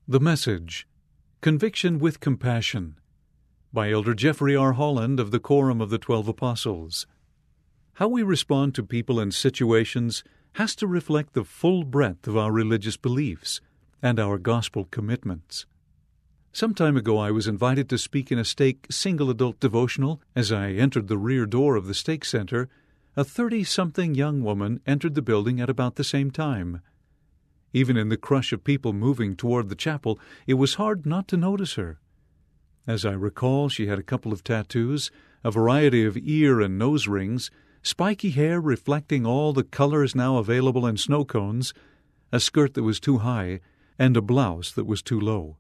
The Message, Conviction with Compassion, by Elder Jeffrey R. Holland of the Quorum of the 12 Apostles. How we respond to people and situations has to reflect the full breadth of our religious beliefs and our gospel commitments. Some time ago I was invited to speak in a stake single-adult devotional. As I entered the rear door of the stake center, a 30-something young woman entered the building at about the same time. Even in the crush of people moving toward the chapel, it was hard not to notice her. As I recall, she had a couple of tattoos, a variety of ear and nose rings, spiky hair reflecting all the colors now available in snow cones, a skirt that was too high, and a blouse that was too low.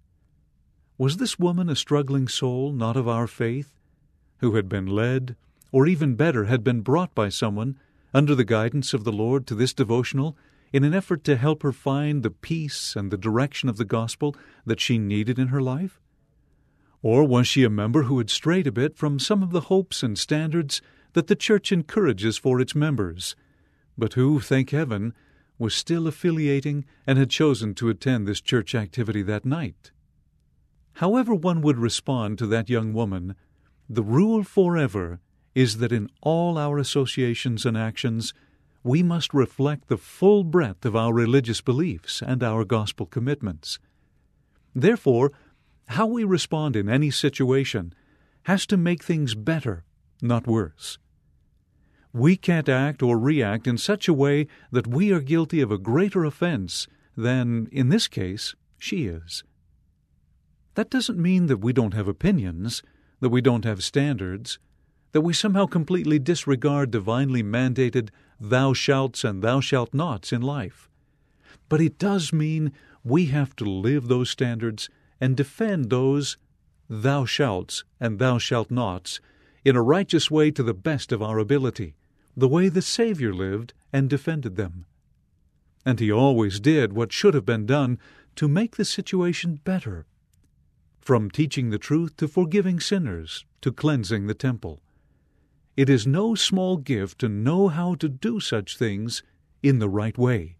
Was this woman a struggling soul not of our faith, who had been led, or even better, had been brought by someone, under the guidance of the Lord, to this devotional, in an effort to help her find the peace and the direction of the gospel that she needed in her life? Or was she a member who had strayed a bit from some of the hopes and standards that the church encourages for its members, but who, thank heaven, was still affiliating and had chosen to attend this church activity that night? However one would respond to that young woman, the rule forever is that in all our associations and actions we must reflect the full breadth of our religious beliefs and our gospel commitments. Therefore, how we respond in any situation has to make things better, not worse. We can't act or react in such a way that we are guilty of a greater offense than, in this case, she is. That doesn't mean that we don't have opinions, that we don't have standards, that we somehow completely disregard divinely mandated thou shalts and thou shalt nots in life. But it does mean we have to live those standards and defend those thou shalts and thou shalt nots in a righteous way to the best of our ability, the way the Savior lived and defended them. And he always did what should have been done to make the situation better, from teaching the truth to forgiving sinners to cleansing the temple. It is no small gift to know how to do such things in the right way.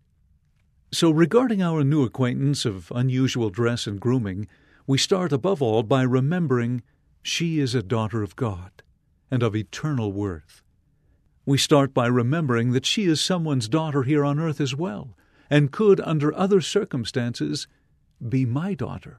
So regarding our new acquaintance of unusual dress and grooming, we start above all by remembering she is a daughter of God and of eternal worth. We start by remembering that she is someone's daughter here on earth as well, and could, under other circumstances, be my daughter.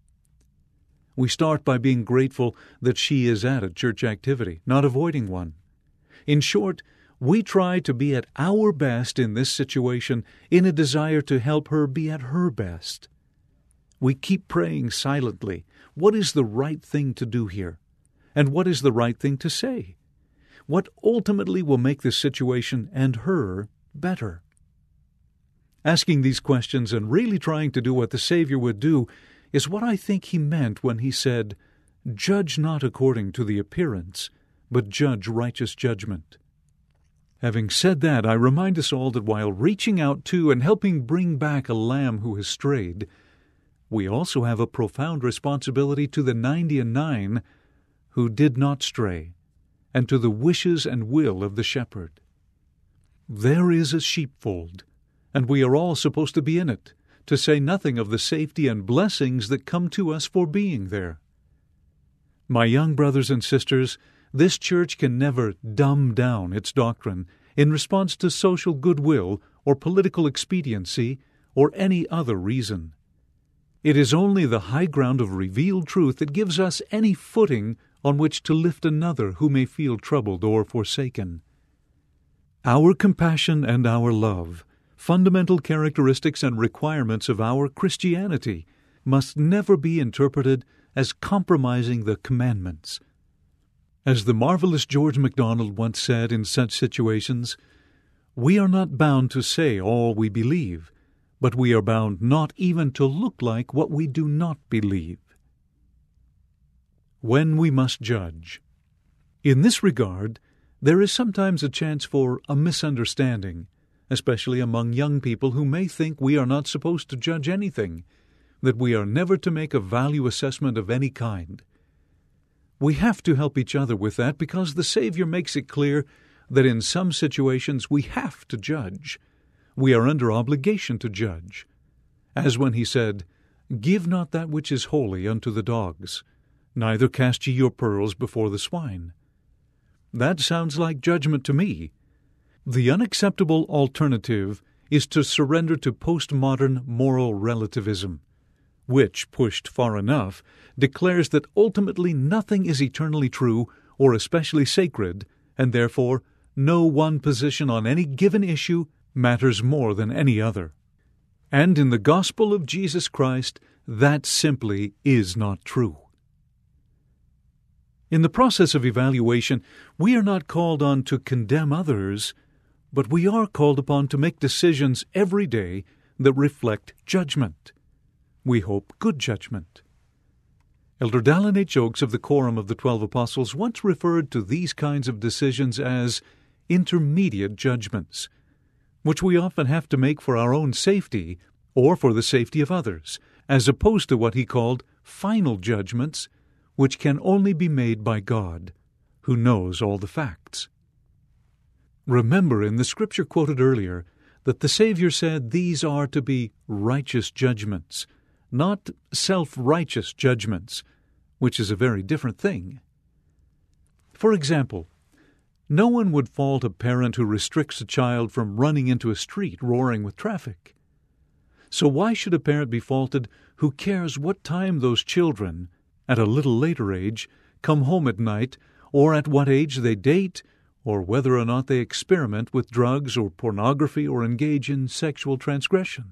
We start by being grateful that she is at a church activity, not avoiding one. In short, we try to be at our best in this situation in a desire to help her be at her best. We keep praying silently, what is the right thing to do here? And what is the right thing to say? What ultimately will make this situation and her better? Asking these questions and really trying to do what the Savior would do is what I think he meant when he said, "Judge not according to the appearance, but judge righteous judgment." Having said that, I remind us all that while reaching out to and helping bring back a lamb who has strayed, we also have a profound responsibility to the 99 who did not stray, and to the wishes and will of the shepherd. There is a sheepfold, and we are all supposed to be in it, to say nothing of the safety and blessings that come to us for being there. My young brothers and sisters, this church can never dumb down its doctrine in response to social goodwill or political expediency or any other reason. It is only the high ground of revealed truth that gives us any footing on which to lift another who may feel troubled or forsaken. Our compassion and our love, fundamental characteristics and requirements of our Christianity, must never be interpreted as compromising the commandments. As the marvelous George MacDonald once said in such situations, we are not bound to say all we believe, but we are bound not even to look like what we do not believe. When we must judge. In this regard, there is sometimes a chance for a misunderstanding, especially among young people who may think we are not supposed to judge anything, that we are never to make a value assessment of any kind. We have to help each other with that because the Savior makes it clear that in some situations we have to judge. We are under obligation to judge. As when he said, "Give not that which is holy unto the dogs, neither cast ye your pearls before the swine." That sounds like judgment to me. The unacceptable alternative is to surrender to postmodern moral relativism, which, pushed far enough, declares that ultimately nothing is eternally true or especially sacred, and therefore no one position on any given issue matters more than any other. And in the gospel of Jesus Christ, that simply is not true. In the process of evaluation, we are not called on to condemn others, but we are called upon to make decisions every day that reflect judgment. We hope good judgment. Elder Dallin H. Oakes of the Quorum of the 12 Apostles once referred to these kinds of decisions as intermediate judgments, which we often have to make for our own safety or for the safety of others, as opposed to what he called final judgments, which can only be made by God, who knows all the facts. Remember in the scripture quoted earlier that the Savior said these are to be righteous judgments, not self-righteous judgments, which is a very different thing. For example, no one would fault a parent who restricts a child from running into a street roaring with traffic. So why should a parent be faulted who cares what time those children, at a little later age, come home at night, or at what age they date, or whether or not they experiment with drugs or pornography or engage in sexual transgression?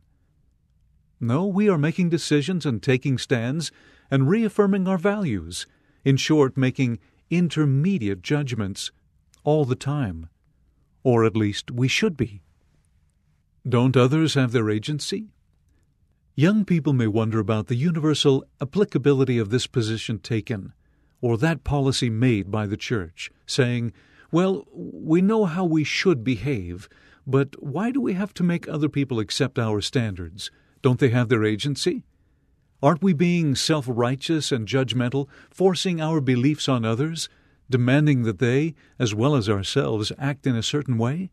No, we are making decisions and taking stands and reaffirming our values, in short, making intermediate judgments all the time, or at least we should be. Don't others have their agency? Young people may wonder about the universal applicability of this position taken, or that policy made by the church, saying, "Well, we know how we should behave, but why do we have to make other people accept our standards? Don't they have their agency? Aren't we being self-righteous and judgmental, forcing our beliefs on others, demanding that they, as well as ourselves, act in a certain way?"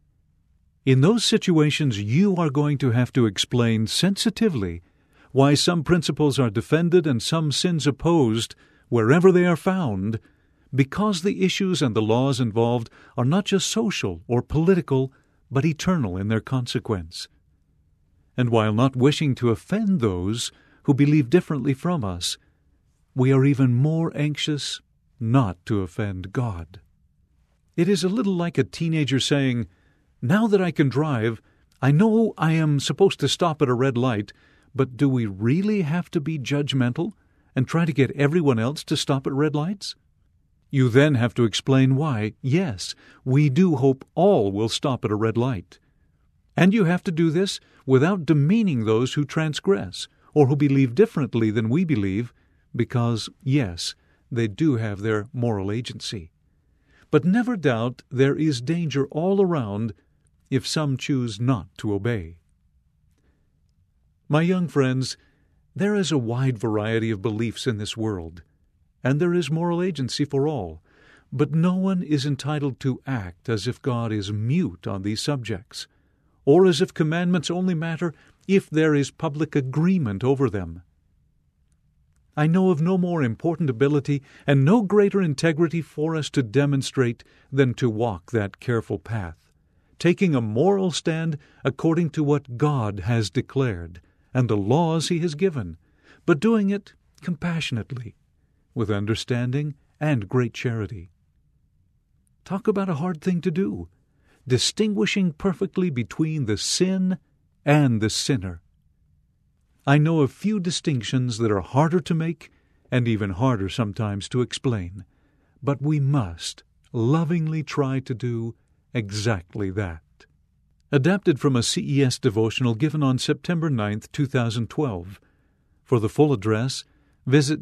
In those situations, you are going to have to explain sensitively why some principles are defended and some sins opposed wherever they are found, because the issues and the laws involved are not just social or political, but eternal in their consequence. And while not wishing to offend those who believe differently from us, we are even more anxious not to offend God. It is a little like a teenager saying, "Now that I can drive, I know I am supposed to stop at a red light, but do we really have to be judgmental and try to get everyone else to stop at red lights?" You then have to explain why, yes, we do hope all will stop at a red light. And you have to do this without demeaning those who transgress or who believe differently than we believe, because, yes, they do have their moral agency. But never doubt there is danger all around if some choose not to obey. My young friends, there is a wide variety of beliefs in this world, and there is moral agency for all, but no one is entitled to act as if God is mute on these subjects, or as if commandments only matter if there is public agreement over them. I know of no more important ability and no greater integrity for us to demonstrate than to walk that careful path, taking a moral stand according to what God has declared and the laws He has given, but doing it compassionately, with understanding and great charity. Talk about a hard thing to do, distinguishing perfectly between the sin and the sinner. I know of few distinctions that are harder to make and even harder sometimes to explain, but we must lovingly try to do exactly that. Adapted from a CES devotional given on September 9, 2012. For the full address, visit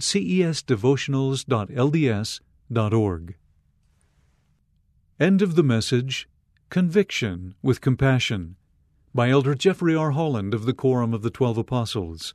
cesdevotionals.lds.org. End of the message, Conviction with Compassion, by Elder Jeffrey R. Holland of the Quorum of the 12 Apostles.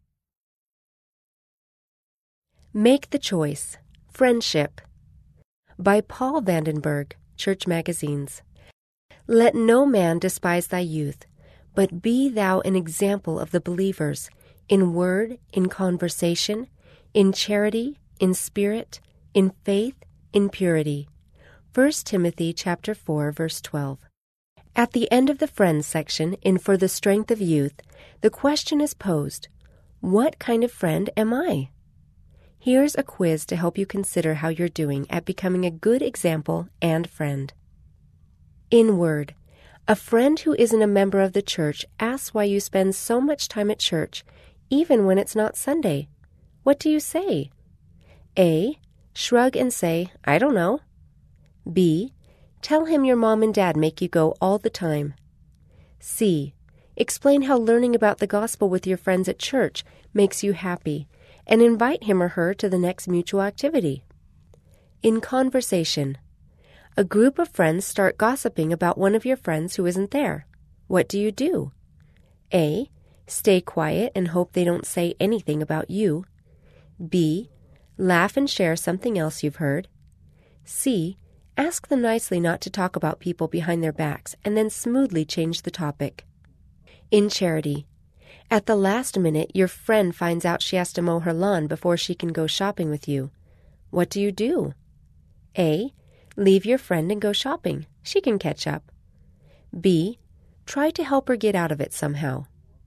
Make the Choice, Friendship, by Paul Vandenberg, Church Magazines. Let no man despise thy youth, but be thou an example of the believers, in word, in conversation, in charity, in spirit, in faith, in purity. 1 Timothy chapter 4, verse 12. At the end of the Friends section in For the Strength of Youth, the question is posed, what kind of friend am I? Here's a quiz to help you consider how you're doing at becoming a good example and friend. In word, a friend who isn't a member of the church asks why you spend so much time at church, even when it's not Sunday. What do you say? A. Shrug and say, I don't know. B. Tell him your mom and dad make you go all the time. C. Explain how learning about the gospel with your friends at church makes you happy, and invite him or her to the next mutual activity. In conversation, a group of friends start gossiping about one of your friends who isn't there. What do you do? A. Stay quiet and hope they don't say anything about you. B. Laugh and share something else you've heard. C. Ask them nicely not to talk about people behind their backs and then smoothly change the topic. In charity, at the last minute, your friend finds out she has to mow her lawn before she can go shopping with you. What do you do? A. Leave your friend and go shopping. She can catch up. B. Try to help her get out of it somehow.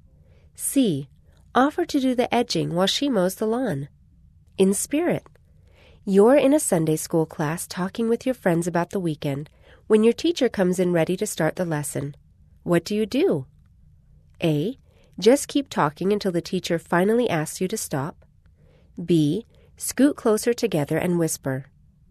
C. Offer to do the edging while she mows the lawn. In spirit, you're in a Sunday school class talking with your friends about the weekend when your teacher comes in ready to start the lesson. What do you do? A. Just keep talking until the teacher finally asks you to stop. B. Scoot closer together and whisper.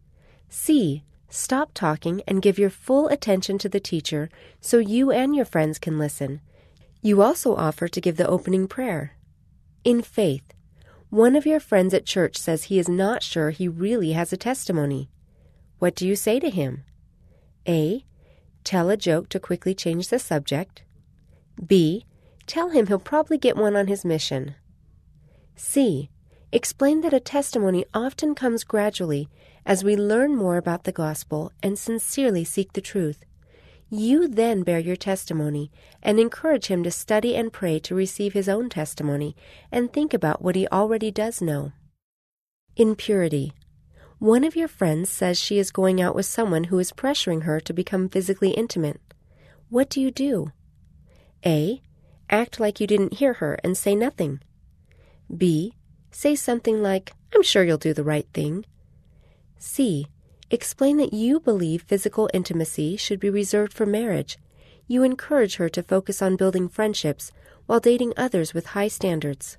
C. Stop talking and give your full attention to the teacher so you and your friends can listen. You also offer to give the opening prayer. In faith, one of your friends at church says he is not sure he really has a testimony. What do you say to him? A. Tell a joke to quickly change the subject. B. Tell him he'll probably get one on his mission. C. Explain that a testimony often comes gradually as we learn more about the gospel and sincerely seek the truth. You then bear your testimony and encourage him to study and pray to receive his own testimony and think about what he already does know. In purity, one of your friends says she is going out with someone who is pressuring her to become physically intimate. What do you do? A. Act like you didn't hear her and say nothing. B. Say something like, I'm sure you'll do the right thing. C. Explain that you believe physical intimacy should be reserved for marriage. You encourage her to focus on building friendships while dating others with high standards.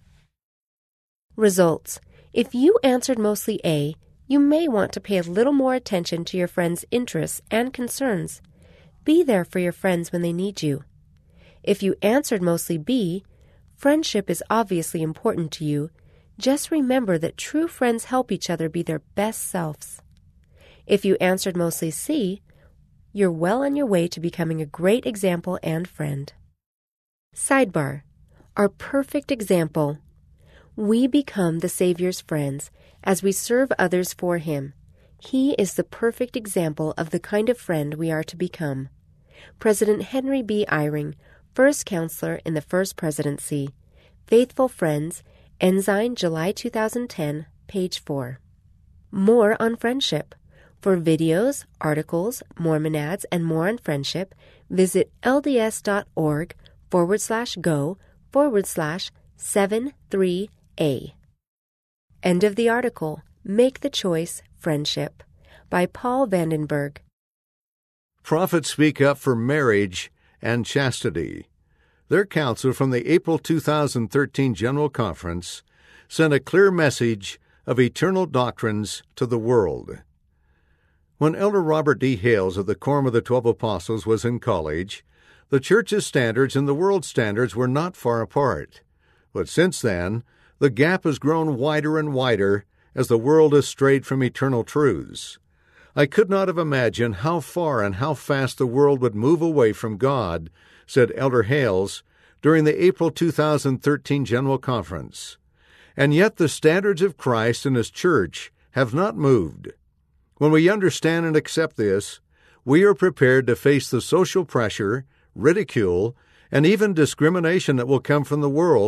Results. If you answered mostly A, you may want to pay a little more attention to your friends' interests and concerns. Be there for your friends when they need you. If you answered mostly B, friendship is obviously important to you. Just remember that true friends help each other be their best selves. If you answered mostly C, you're well on your way to becoming a great example and friend. Sidebar. Our perfect example. We become the Savior's friends as we serve others for Him. He is the perfect example of the kind of friend we are to become. President Henry B. Eyring, First Counselor in the First Presidency. Faithful Friends, Ensign, July 2010, page 4. More on friendship. For videos, articles, Mormon ads, and more on friendship, visit lds.org/go/73A. End of the article. Make the Choice, Friendship, by Paul Vandenberg. Prophets speak up for marriage and chastity. Their counsel from the April 2013 General Conference sent a clear message of eternal doctrines to the world. When Elder Robert D. Hales of the Quorum of the 12 Apostles was in college, the church's standards and the world's standards were not far apart. But since then, the gap has grown wider and wider as the world has strayed from eternal truths. I could not have imagined how far and how fast the world would move away from God, said Elder Hales during the April 2013 General Conference. And yet the standards of Christ and His church have not moved. When we understand and accept this, we are prepared to face the social pressure, ridicule, and even discrimination that will come from the world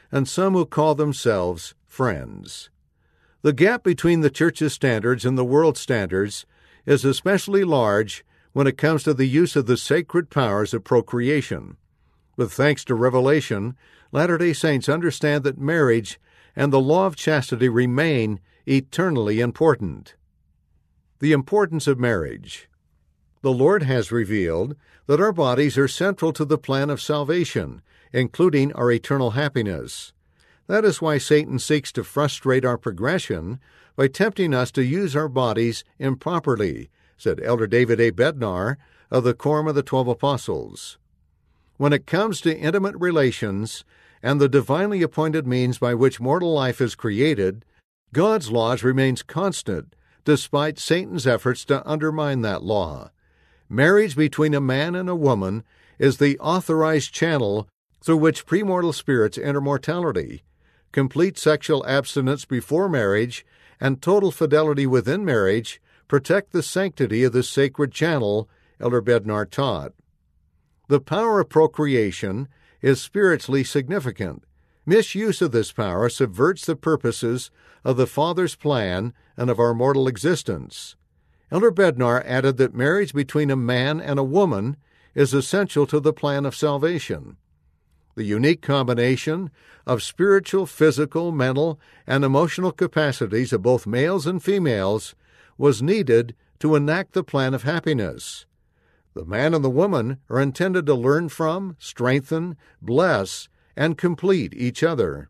and some who call themselves friends. The gap between the Church's standards and the world's standards is especially large when it comes to the use of the sacred powers of procreation. With thanks to Revelation, Latter-day Saints understand that marriage and the law of chastity remain eternally important. The importance of marriage. The Lord has revealed that our bodies are central to the plan of salvation, including our eternal happiness. That is why Satan seeks to frustrate our progression by tempting us to use our bodies improperly, said Elder David A. Bednar of the Quorum of the 12 Apostles. When it comes to intimate relations and the divinely appointed means by which mortal life is created, God's laws remains constant despite Satan's efforts to undermine that law. Marriage between a man and a woman is the authorized channel through which premortal spirits enter mortality. Complete sexual abstinence before marriage and total fidelity within marriage protect the sanctity of this sacred channel, Elder Bednar taught. The power of procreation is spiritually significant. Misuse of this power subverts the purposes of the Father's plan and of our mortal existence. Elder Bednar added that marriage between a man and a woman is essential to the plan of salvation. The unique combination of spiritual, physical, mental, and emotional capacities of both males and females was needed to enact the plan of happiness. The man and the woman are intended to learn from, strengthen, bless, and complete each other.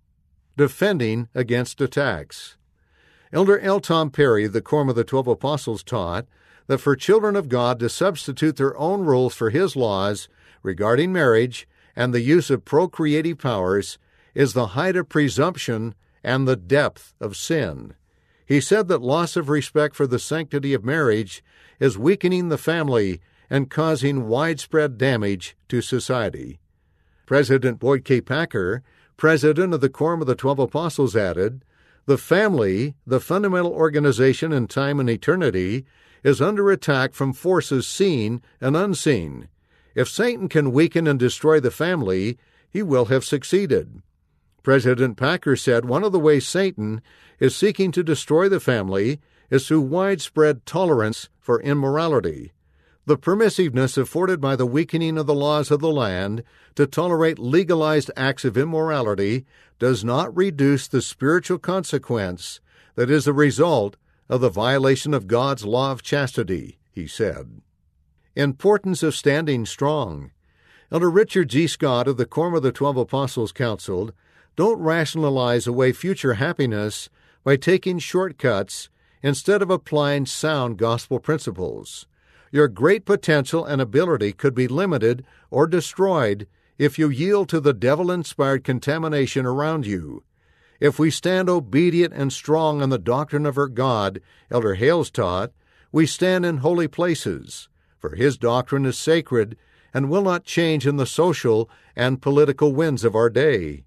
Defending against attacks. Elder L. Tom Perry of the Quorum of the 12 Apostles taught that for children of God to substitute their own rules for His laws regarding marriage and the use of procreative powers is the height of presumption and the depth of sin. He said that loss of respect for the sanctity of marriage is weakening the family and causing widespread damage to society. President Boyd K. Packer, president of the Quorum of the 12 Apostles, added, "The family, the fundamental organization in time and eternity, is under attack from forces seen and unseen. If Satan can weaken and destroy the family, he will have succeeded." President Packer said one of the ways Satan is seeking to destroy the family is through widespread tolerance for immorality. The permissiveness afforded by the weakening of the laws of the land to tolerate legalized acts of immorality does not reduce the spiritual consequence that is the result of the violation of God's law of chastity, he said. Importance of standing strong. Elder Richard G. Scott of the Quorum of the 12 Apostles counseled, "Don't rationalize away future happiness by taking shortcuts instead of applying sound gospel principles. Your great potential and ability could be limited or destroyed if you yield to the devil-inspired contamination around you. If we stand obedient and strong on the doctrine of our God," Elder Hales taught, "we stand in holy places, for His doctrine is sacred and will not change in the social and political winds of our day.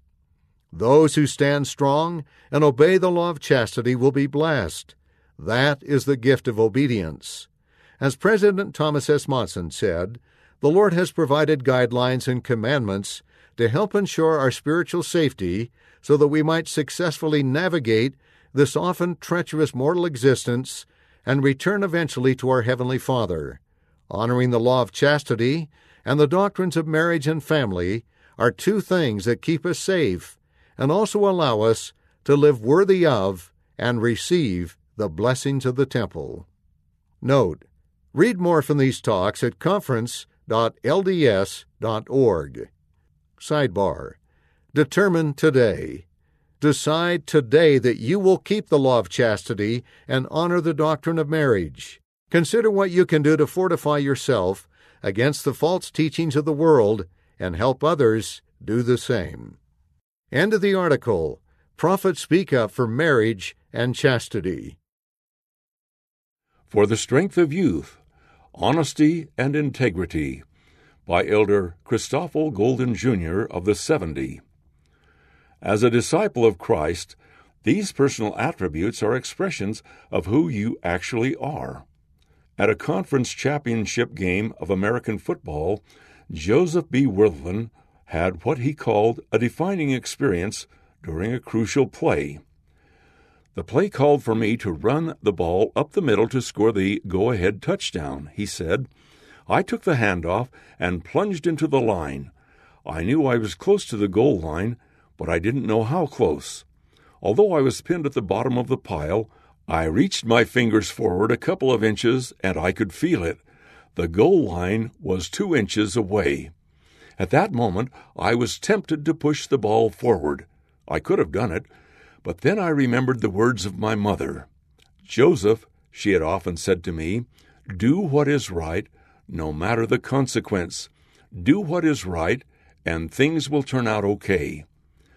Those who stand strong and obey the law of chastity will be blessed. That is the gift of obedience." As President Thomas S. Monson said, "The Lord has provided guidelines and commandments to help ensure our spiritual safety so that we might successfully navigate this often treacherous mortal existence and return eventually to our Heavenly Father. Honoring the law of chastity and the doctrines of marriage and family are two things that keep us safe and also allow us to live worthy of and receive the blessings of the temple." Note: read more from these talks at conference.lds.org. Sidebar: Determine today. Decide today that you will keep the law of chastity and honor the doctrine of marriage. Consider what you can do to fortify yourself against the false teachings of the world and help others do the same. End of the article. Prophets Speak Up for Marriage and Chastity. For the Strength of Youth, Honesty and Integrity, by Elder Christoffel Golden Jr. of the 70. As a disciple of Christ, these personal attributes are expressions of who you actually are. At a conference championship game of American football, Joseph B. Worthman had what he called a defining experience during a crucial play. The play called for me to run the ball up the middle to score the go-ahead touchdown, he said. I took the handoff and plunged into the line. I knew I was close to the goal line, but I didn't know how close. Although I was pinned at the bottom of the pile, I reached my fingers forward a couple of inches, and I could feel it. The goal line was 2 inches away. At that moment, I was tempted to push the ball forward. I could have done it, but then I remembered the words of my mother. Joseph, she had often said to me, do what is right, no matter the consequence. Do what is right, and things will turn out okay.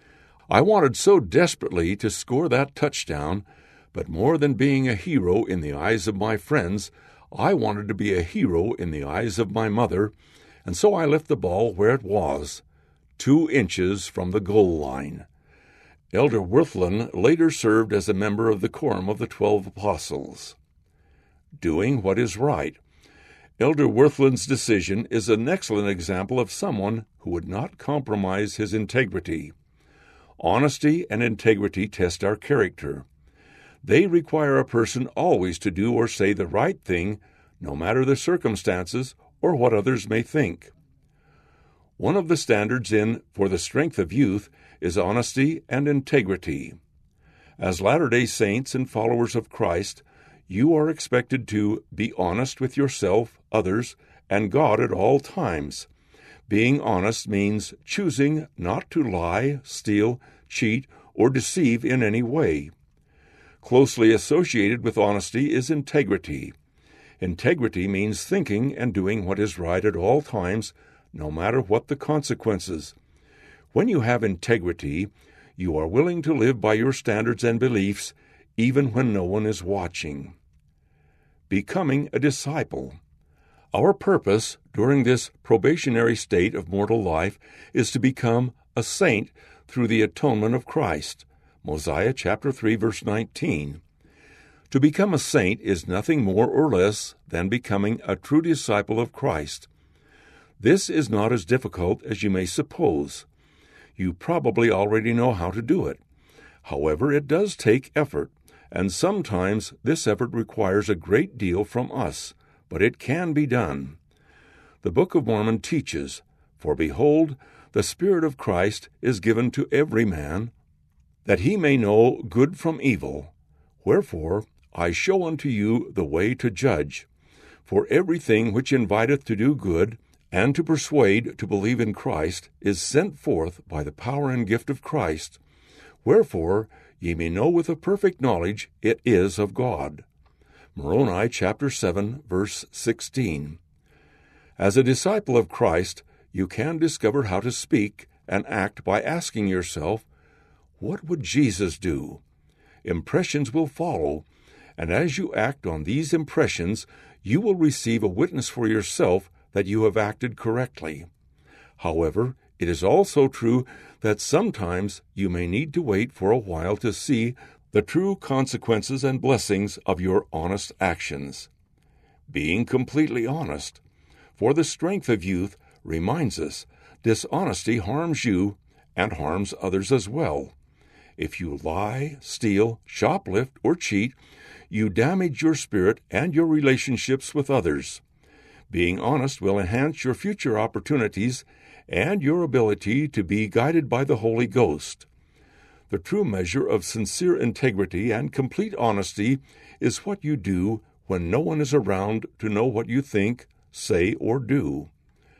I wanted so desperately to score that touchdown, but more than being a hero in the eyes of my friends, I wanted to be a hero in the eyes of my mother, and so I left the ball where it was, 2 inches from the goal line. Elder Wirthlin later served as a member of the Quorum of the 12 Apostles. Doing what is right. Elder Wirthlin's decision is an excellent example of someone who would not compromise his integrity. Honesty and integrity test our character. They require a person always to do or say the right thing, no matter the circumstances or what others may think. One of the standards in For the Strength of Youth is honesty and integrity. As Latter-day Saints and followers of Christ, you are expected to be honest with yourself, others, and God at all times. Being honest means choosing not to lie, steal, cheat, or deceive in any way. Closely associated with honesty is integrity. Integrity means thinking and doing what is right at all times, no matter what the consequences. When you have integrity, you are willing to live by your standards and beliefs, even when no one is watching. Becoming a disciple. Our purpose during this probationary state of mortal life is to become a saint through the atonement of Christ. Mosiah chapter 3, verse 19. To become a saint is nothing more or less than becoming a true disciple of Christ. This is not as difficult as you may suppose. You probably already know how to do it. However, it does take effort, and sometimes this effort requires a great deal from us, but it can be done. The Book of Mormon teaches, For behold, the Spirit of Christ is given to every man, that he may know good from evil. Wherefore I show unto you the way to judge. For everything which inviteth to do good, and to persuade to believe in Christ, is sent forth by the power and gift of Christ. Wherefore ye may know with a perfect knowledge it is of God. Moroni chapter 7, verse 16. As a disciple of Christ, you can discover how to speak and act by asking yourself, what would Jesus do? Impressions will follow, and as you act on these impressions, you will receive a witness for yourself that you have acted correctly. However, it is also true that sometimes you may need to wait for a while to see the true consequences and blessings of your honest actions. Being completely honest. For the Strength of Youth reminds us dishonesty harms you and harms others as well. If you lie, steal, shoplift, or cheat, you damage your spirit and your relationships with others. Being honest will enhance your future opportunities and your ability to be guided by the Holy Ghost. The true measure of sincere integrity and complete honesty is what you do when no one is around to know what you think, say, or do.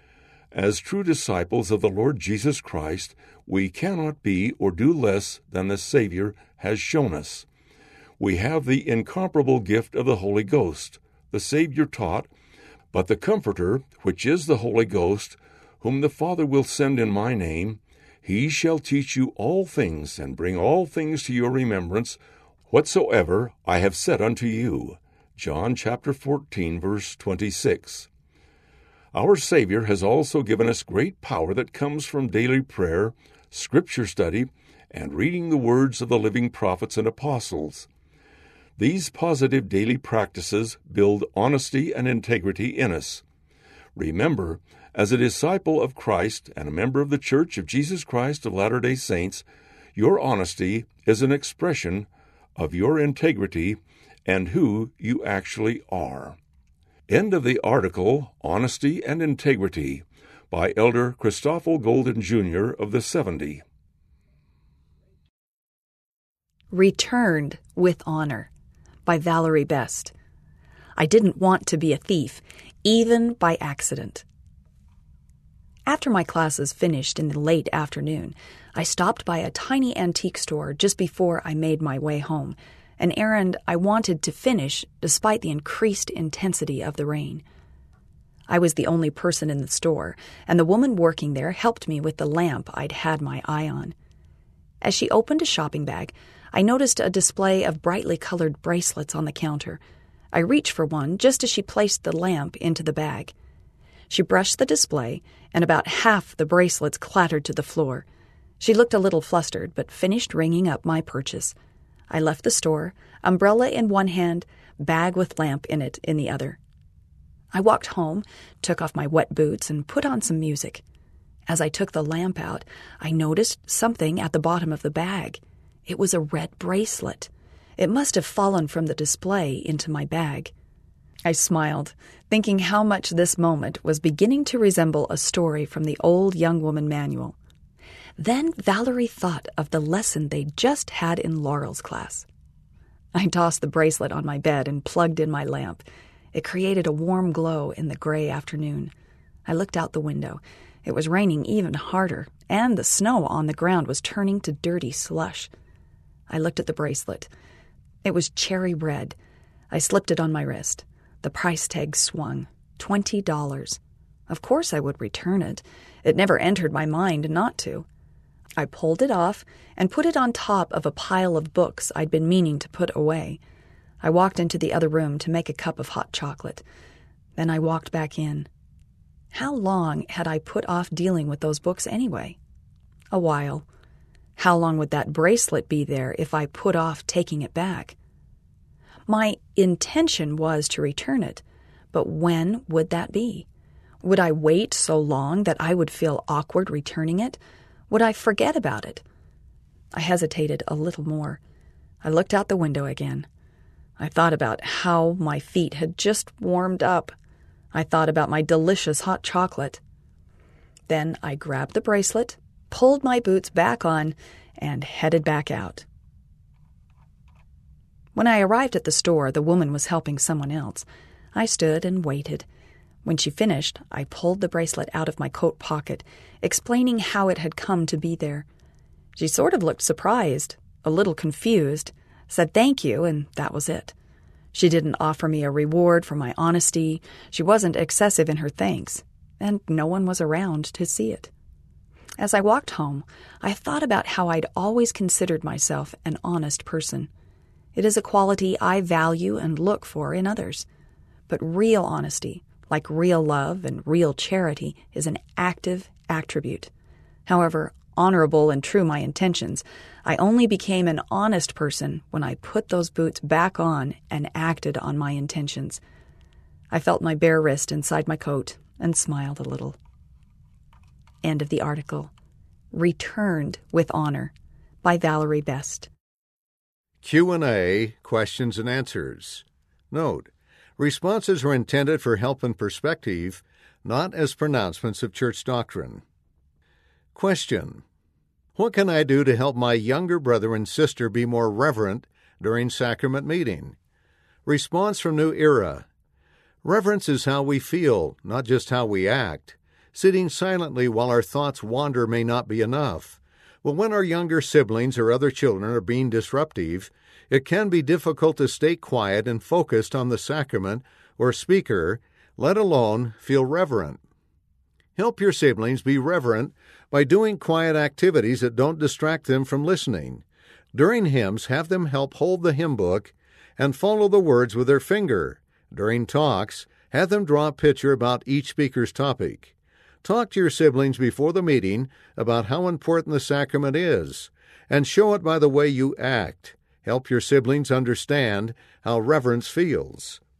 As true disciples of the Lord Jesus Christ, we cannot be or do less than the Savior has shown us. We have the incomparable gift of the Holy Ghost. The Savior taught, But the Comforter, which is the Holy Ghost, whom the Father will send in my name, he shall teach you all things, and bring all things to your remembrance, whatsoever I have said unto you. John chapter 14, verse 26. Our Savior has also given us great power that comes from daily prayer, scripture study, and reading the words of the living prophets and apostles. These positive daily practices build honesty and integrity in us. Remember, As a disciple of Christ and a member of the Church of Jesus Christ of Latter-day Saints, your honesty is an expression of your integrity and who you actually are. End of the article, Honesty and Integrity, by Elder Christoffel Golden, Jr. of the 70. Returned with Honor, by Valerie Best. I didn't want to be a thief, even by accident. After my classes finished in the late afternoon, I stopped by a tiny antique store just before I made my way home, an errand I wanted to finish despite the increased intensity of the rain. I was the only person in the store, and the woman working there helped me with the lamp I'd had my eye on. As she opened a shopping bag, I noticed a display of brightly colored bracelets on the counter. I reached for one just as she placed the lamp into the bag. She brushed the display, and about half the bracelets clattered to the floor. She looked a little flustered, but finished ringing up my purchase. I left the store, umbrella in one hand, bag with lamp in it in the other. I walked home, took off my wet boots, and put on some music. As I took the lamp out, I noticed something at the bottom of the bag. It was a red bracelet. It must have fallen from the display into my bag. I smiled, thinking how much this moment was beginning to resemble a story from the old young woman manual. Then Valerie thought of the lesson they'd just had in Laurel's class. I tossed the bracelet on my bed and plugged in my lamp. It created a warm glow in the gray afternoon. I looked out the window. It was raining even harder, and the snow on the ground was turning to dirty slush. I looked at the bracelet. It was cherry red. I slipped it on my wrist. The price tag swung. $20. Of course I would return it. It never entered my mind not to. I pulled it off and put it on top of a pile of books I'd been meaning to put away. I walked into the other room to make a cup of hot chocolate. Then I walked back in. How long had I put off dealing with those books anyway? A while. How long would that bracelet be there if I put off taking it back? My intention was to return it, but when would that be? Would I wait so long that I would feel awkward returning it? Would I forget about it? I hesitated a little more. I looked out the window again. I thought about how my feet had just warmed up. I thought about my delicious hot chocolate. Then I grabbed the bracelet, pulled my boots back on, and headed back out. When I arrived at the store, the woman was helping someone else. I stood and waited. When she finished, I pulled the bracelet out of my coat pocket, explaining how it had come to be there. She sort of looked surprised, a little confused, said thank you, and that was it. She didn't offer me a reward for my honesty. She wasn't excessive in her thanks, and no one was around to see it. As I walked home, I thought about how I'd always considered myself an honest person. It is a quality I value and look for in others. But real honesty, like real love and real charity, is an active attribute. However honorable and true my intentions, I only became an honest person when I put those boots back on and acted on my intentions. I felt my bare wrist inside my coat and smiled a little. End of the article. Returned with Honor, by Valerie Best. Q&A, questions and answers. Note, responses are intended for help and perspective, not as pronouncements of church doctrine. Question: what can I do to help my younger brother and sister be more reverent during sacrament meeting? Response from New Era: reverence is how we feel, not just how we act. Sitting silently while our thoughts wander may not be enough. But when our younger siblings or other children are being disruptive, it can be difficult to stay quiet and focused on the sacrament or speaker, let alone feel reverent. Help your siblings be reverent by doing quiet activities that don't distract them from listening. During hymns, have them help hold the hymn book and follow the words with their finger. During talks, have them draw a picture about each speaker's topic. Talk to your siblings before the meeting about how important the sacrament is, and show it by the way you act. Help your siblings understand how reverence feels.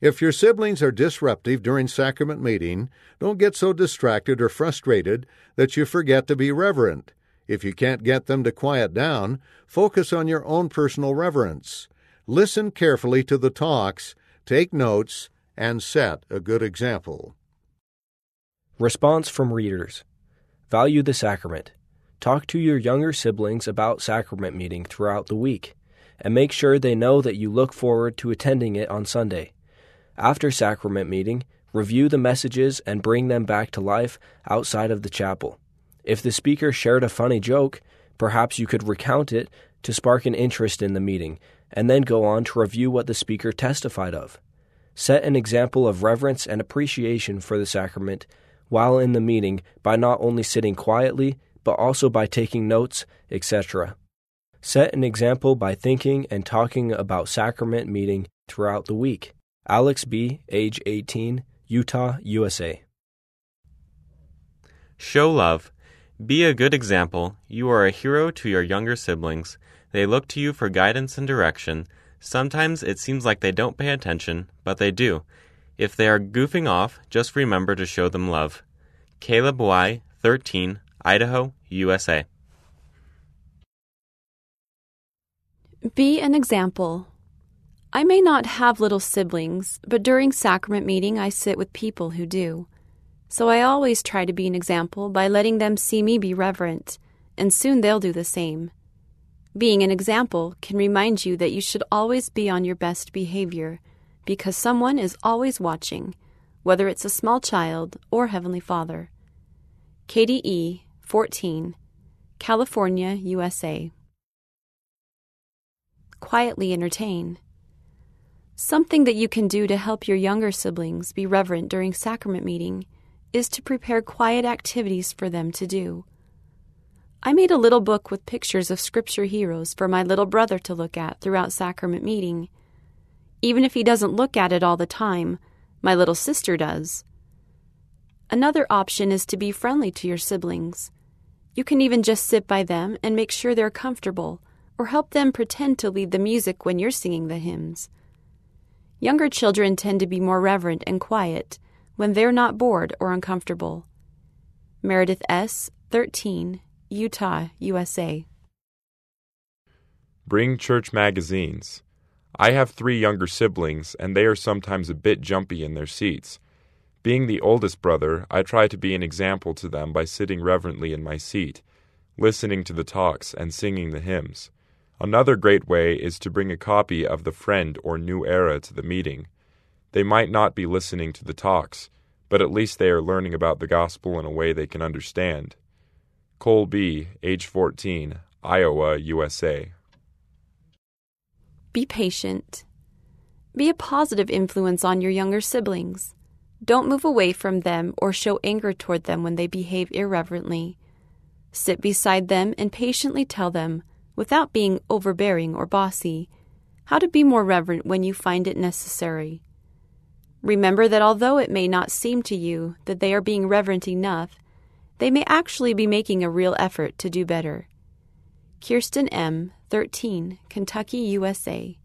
If your siblings are disruptive during sacrament meeting, don't get so distracted or frustrated that you forget to be reverent. If you can't get them to quiet down, focus on your own personal reverence. Listen carefully to the talks, take notes, and set a good example. Response from readers. Value the sacrament. Talk to your younger siblings about sacrament meeting throughout the week, and make sure they know that you look forward to attending it on Sunday. After sacrament meeting, review the messages and bring them back to life outside of the chapel. If the speaker shared a funny joke, perhaps you could recount it to spark an interest in the meeting, and then go on to review what the speaker testified of. Set an example of reverence and appreciation for the sacrament while in the meeting by not only sitting quietly, but also by taking notes, etc. Set an example by thinking and talking about sacrament meeting throughout the week. Alex B., age 18, Utah, USA. Show love. Be a good example. You are a hero to your younger siblings. They look to you for guidance and direction. Sometimes it seems like they don't pay attention, but they do. If they are goofing off, just remember to show them love. Caleb Y., 13, Idaho, USA. Be an example. I may not have little siblings, but during sacrament meeting I sit with people who do. So I always try to be an example by letting them see me be reverent, and soon they'll do the same. Being an example can remind you that you should always be on your best behavior, because someone is always watching, whether it's a small child or Heavenly Father. KDE, 14, California, USA. Quietly entertain. Something that you can do to help your younger siblings be reverent during sacrament meeting is to prepare quiet activities for them to do. I made a little book with pictures of scripture heroes for my little brother to look at throughout sacrament meeting. Even if he doesn't look at it all the time, my little sister does. Another option is to be friendly to your siblings. You can even just sit by them and make sure they're comfortable, or help them pretend to lead the music when you're singing the hymns. Younger children tend to be more reverent and quiet when they're not bored or uncomfortable. Meredith S., 13, Utah, USA. Bring church magazines. I have 3 younger siblings, and they are sometimes a bit jumpy in their seats. Being the oldest brother, I try to be an example to them by sitting reverently in my seat, listening to the talks and singing the hymns. Another great way is to bring a copy of The Friend or New Era to the meeting. They might not be listening to the talks, but at least they are learning about the gospel in a way they can understand. Cole B., age 14, Iowa, USA. Be patient. Be a positive influence on your younger siblings. Don't move away from them or show anger toward them when they behave irreverently. Sit beside them and patiently tell them, without being overbearing or bossy, how to be more reverent when you find it necessary. Remember that although it may not seem to you that they are being reverent enough, they may actually be making a real effort to do better. Kirsten M., 13, Kentucky, USA.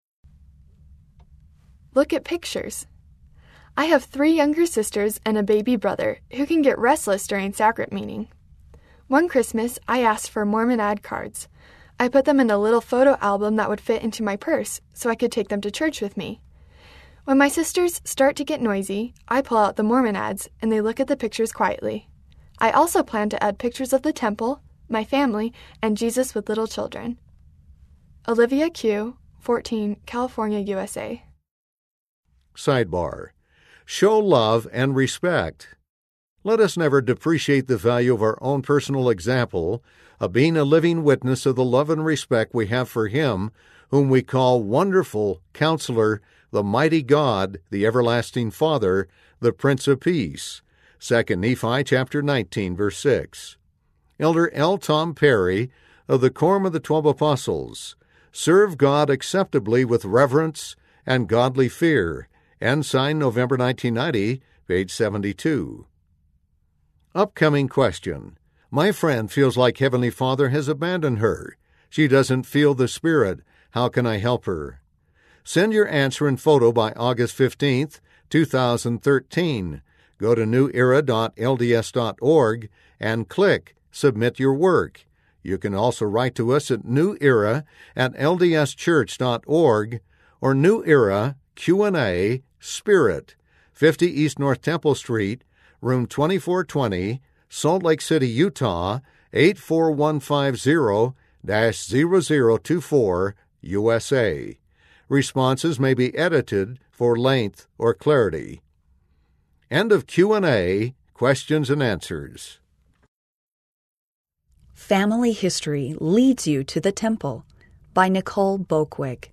Look at pictures. I have 3 younger sisters and a baby brother who can get restless during sacrament meeting. One Christmas, I asked for Mormon ad cards. I put them in a little photo album that would fit into my purse so I could take them to church with me. When my sisters start to get noisy, I pull out the Mormon ads and they look at the pictures quietly. I also plan to add pictures of the temple, my family, and Jesus with little children. Olivia Q., 14, California, USA. Sidebar. Show love and respect. Let us never depreciate the value of our own personal example of being a living witness of the love and respect we have for Him, whom we call Wonderful Counselor, the Mighty God, the Everlasting Father, the Prince of Peace. 2 Nephi chapter 19, verse 6. Elder L. Tom Perry of the Quorum of the 12 Apostles. Serve God acceptably with reverence and godly fear. Ensign, November 1990, page 72. Upcoming question. My friend feels like Heavenly Father has abandoned her. She doesn't feel the Spirit. How can I help her? Send your answer and photo by August 15th, 2013. Go to newera.lds.org and click Submit Your Work. You can also write to us at newera@ldschurch.org or New Era Q&A Spirit, 50 East North Temple Street, room 2420, Salt Lake City, Utah, 84150-0024, USA. Responses may be edited for length or clarity. End of Q&A, questions and answers. Family History Leads You to the Temple by Nicole Boquig.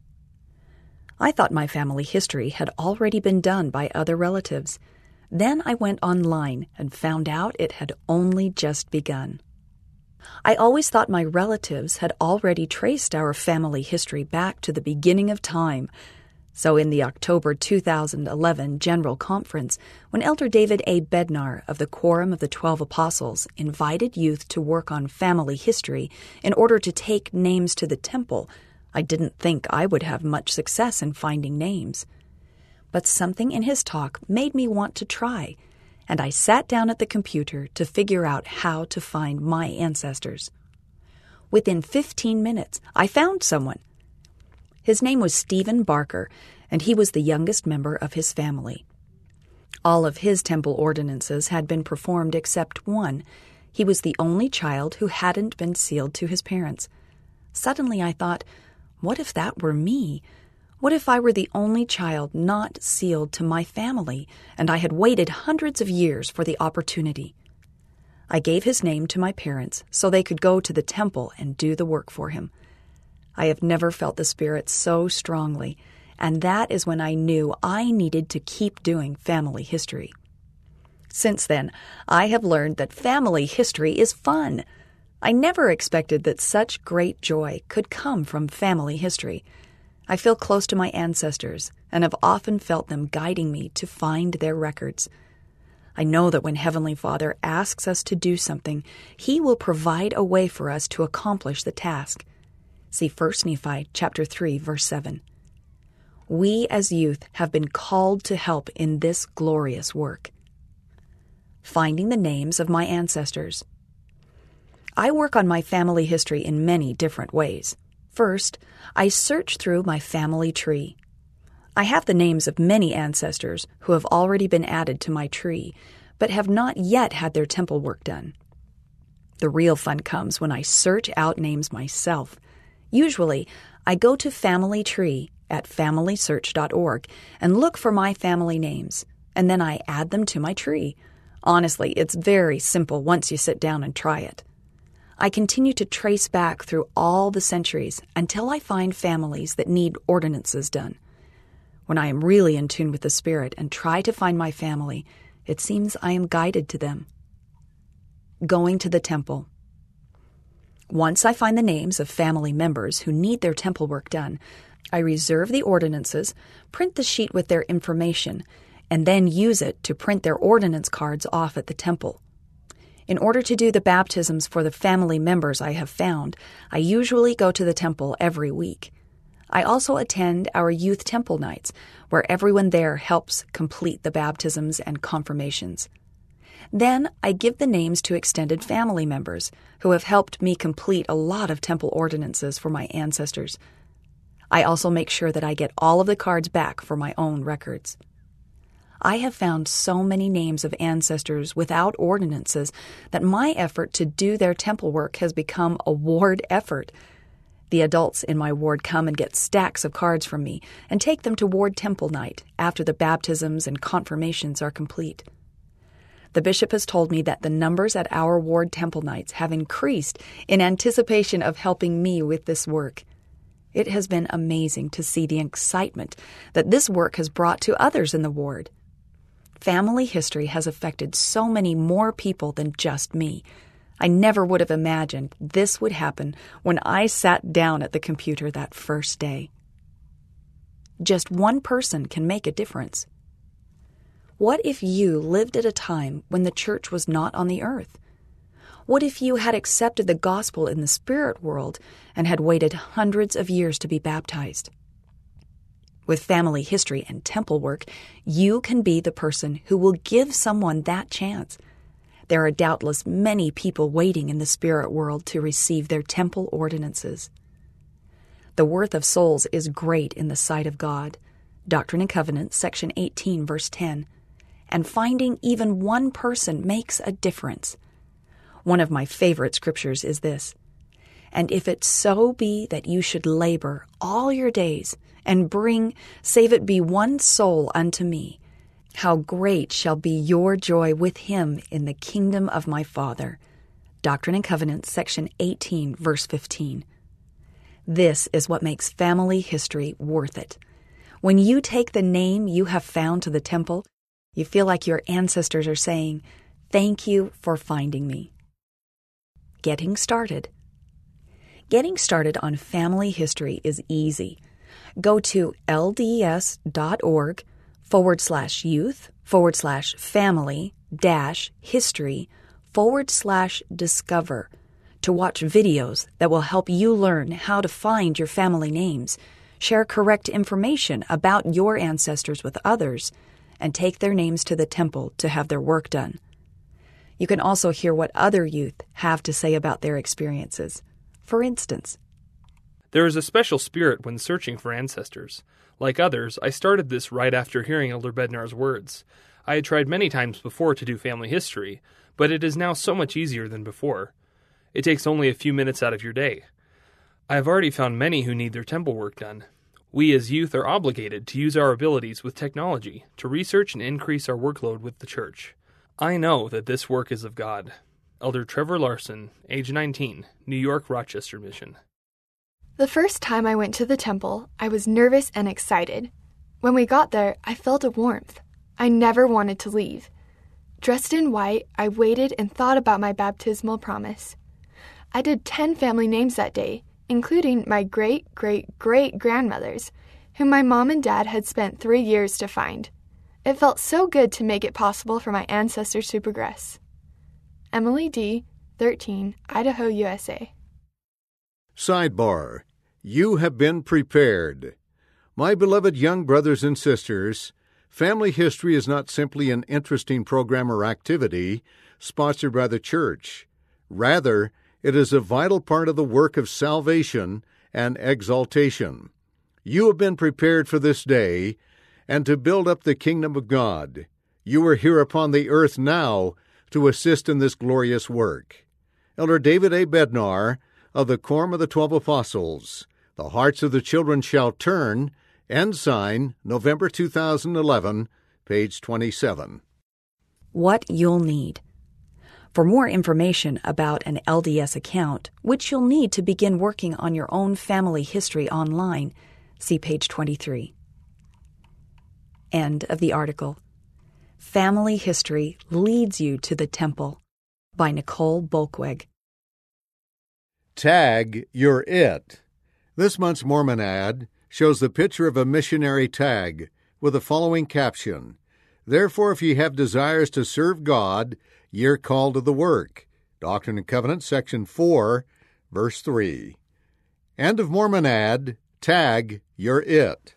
I thought my family history had already been done by other relatives. Then I went online and found out it had only just begun. I always thought my relatives had already traced our family history back to the beginning of time. So in the October 2011 General Conference, when Elder David A. Bednar of the Quorum of the 12 Apostles invited youth to work on family history in order to take names to the temple, I didn't think I would have much success in finding names. But something in his talk made me want to try, and I sat down at the computer to figure out how to find my ancestors. Within 15 minutes, I found someone. His name was Stephen Barker, and he was the youngest member of his family. All of his temple ordinances had been performed except one. He was the only child who hadn't been sealed to his parents. Suddenly I thought, what if that were me? What if I were the only child not sealed to my family, and I had waited hundreds of years for the opportunity? I gave his name to my parents so they could go to the temple and do the work for him. I have never felt the Spirit so strongly, and that is when I knew I needed to keep doing family history. Since then, I have learned that family history is fun. I never expected that such great joy could come from family history. I feel close to my ancestors and have often felt them guiding me to find their records. I know that when Heavenly Father asks us to do something, He will provide a way for us to accomplish the task. See 1 Nephi chapter 3, verse 7. We as youth have been called to help in this glorious work. Finding the names of my ancestors. I work on my family history in many different ways. First, I search through my family tree. I have the names of many ancestors who have already been added to my tree, but have not yet had their temple work done. The real fun comes when I search out names myself. Usually, I go to Family Tree at FamilySearch.org and look for my family names, and then I add them to my tree. Honestly, it's very simple once you sit down and try it. I continue to trace back through all the centuries until I find families that need ordinances done. When I am really in tune with the Spirit and try to find my family, it seems I am guided to them. Going to the temple. Once I find the names of family members who need their temple work done, I reserve the ordinances, print the sheet with their information, and then use it to print their ordinance cards off at the temple. In order to do the baptisms for the family members I have found, I usually go to the temple every week. I also attend our youth temple nights, where everyone there helps complete the baptisms and confirmations. Then I give the names to extended family members who have helped me complete a lot of temple ordinances for my ancestors. I also make sure that I get all of the cards back for my own records. I have found so many names of ancestors without ordinances that my effort to do their temple work has become a ward effort. The adults in my ward come and get stacks of cards from me and take them to ward temple night after the baptisms and confirmations are complete. The bishop has told me that the numbers at our ward temple nights have increased in anticipation of helping me with this work. It has been amazing to see the excitement that this work has brought to others in the ward. Family history has affected so many more people than just me. I never would have imagined this would happen when I sat down at the computer that first day. Just one person can make a difference. What if you lived at a time when the church was not on the earth? What if you had accepted the gospel in the spirit world and had waited hundreds of years to be baptized? With family history and temple work, you can be the person who will give someone that chance. There are doubtless many people waiting in the spirit world to receive their temple ordinances. The worth of souls is great in the sight of God. Doctrine and Covenants, section 18, verse 10. And finding even one person makes a difference. One of my favorite scriptures is this: "And if it so be that you should labor all your days, and bring, save it be one soul unto me, how great shall be your joy with him in the kingdom of my Father." Doctrine and Covenants, section 18, verse 15. This is what makes family history worth it. When you take the name you have found to the temple, you feel like your ancestors are saying, "Thank you for finding me." Getting started. Getting started on family history is easy. Go to LDS.org/family-history/discover to watch videos that will help you learn how to find your family names, share correct information about your ancestors with others, and take their names to the temple to have their work done. You can also hear what other youth have to say about their experiences. For instance, there is a special spirit when searching for ancestors. Like others, I started this right after hearing Elder Bednar's words. I had tried many times before to do family history, but it is now so much easier than before. It takes only a few minutes out of your day. I have already found many who need their temple work done. We as youth are obligated to use our abilities with technology to research and increase our workload with the church. I know that this work is of God. Elder Trevor Larson, age 19, New York Rochester Mission. The first time I went to the temple, I was nervous and excited. When we got there, I felt a warmth. I never wanted to leave. Dressed in white, I waited and thought about my baptismal promise. I did 10 family names that day, including my great-great-great-grandmothers, whom my mom and dad had spent 3 years to find. It felt so good to make it possible for my ancestors to progress. Emily D., 13, Idaho, USA. Sidebar: You have been prepared. My beloved young brothers and sisters, family history is not simply an interesting program or activity sponsored by the church. Rather, it is a vital part of the work of salvation and exaltation. You have been prepared for this day and to build up the kingdom of God. You are here upon the earth now to assist in this glorious work. Elder David A. Bednar of the Quorum of the 12 Apostles, The Hearts of the Children Shall Turn, Ensign, November 2011, page 27. What you'll need. For more information about an LDS account, which you'll need to begin working on your own family history online, see page 23. End of the article. Family History Leads You to the Temple by Nicole Bolkweg. Tag You're It. This month's Mormon ad shows the picture of a missionary tag with the following caption: "Therefore, if ye have desires to serve God, ye're called to the work." Doctrine and Covenants, section 4, verse 3. End of Mormon ad. Tag You're It.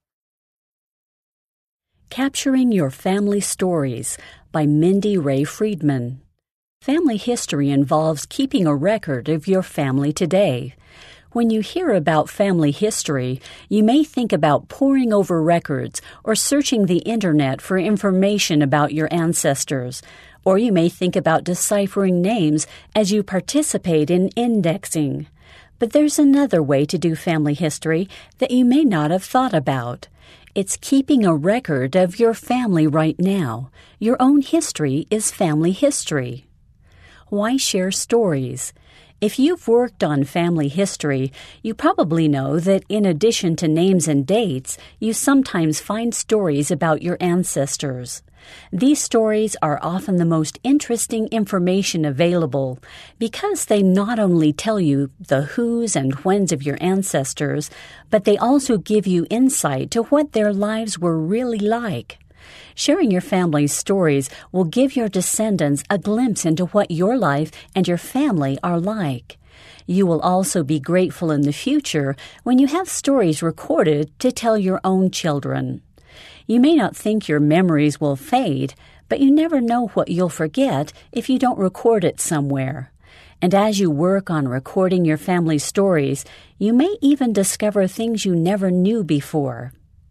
Capturing Your Family Stories by Mindy Ray Friedman. Family history involves keeping a record of your family today. When you hear about family history, you may think about poring over records or searching the internet for information about your ancestors, or you may think about deciphering names as you participate in indexing. But there's another way to do family history that you may not have thought about. It's keeping a record of your family right now. Your own history is family history. Why share stories? If you've worked on family history, you probably know that in addition to names and dates, you sometimes find stories about your ancestors. These stories are often the most interesting information available because they not only tell you the who's and when's of your ancestors, but they also give you insight to what their lives were really like. Sharing your family's stories will give your descendants a glimpse into what your life and your family are like. You will also be grateful in the future when you have stories recorded to tell your own children. You may not think your memories will fade, but you never know what you'll forget if you don't record it somewhere. And as you work on recording your family stories, you may even discover things you never knew before.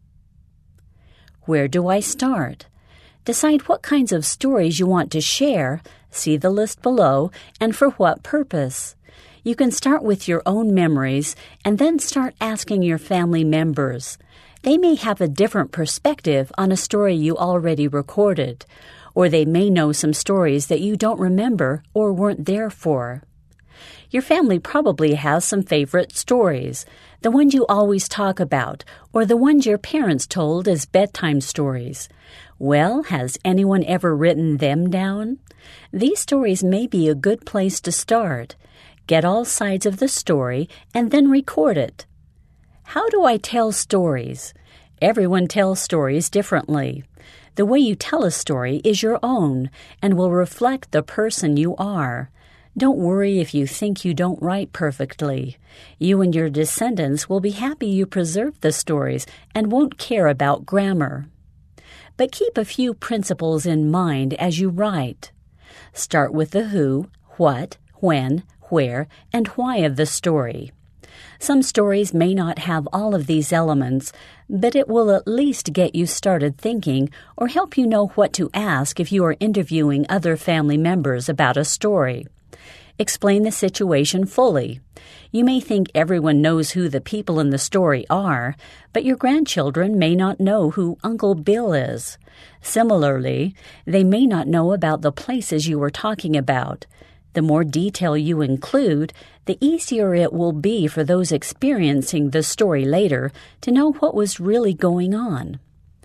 Where do I start? Decide what kinds of stories you want to share, see the list below, and for what purpose. You can start with your own memories and then start asking your family members. They may have a different perspective on a story you already recorded, or they may know some stories that you don't remember or weren't there for. Your family probably has some favorite stories, the ones you always talk about, or the ones your parents told as bedtime stories. Well, has anyone ever written them down? These stories may be a good place to start. Get all sides of the story and then record it. How do I tell stories? Everyone tells stories differently. The way you tell a story is your own and will reflect the person you are. Don't worry if you think you don't write perfectly. You and your descendants will be happy you preserved the stories and won't care about grammar. But keep a few principles in mind as you write. Start with the who, what, when, where, and why of the story. Some stories may not have all of these elements, but it will at least get you started thinking or help you know what to ask if you are interviewing other family members about a story. Explain the situation fully. You may think everyone knows who the people in the story are, but your grandchildren may not know who Uncle Bill is. Similarly, they may not know about the places you were talking about. The more detail you include, the easier it will be for those experiencing the story later to know what was really going on.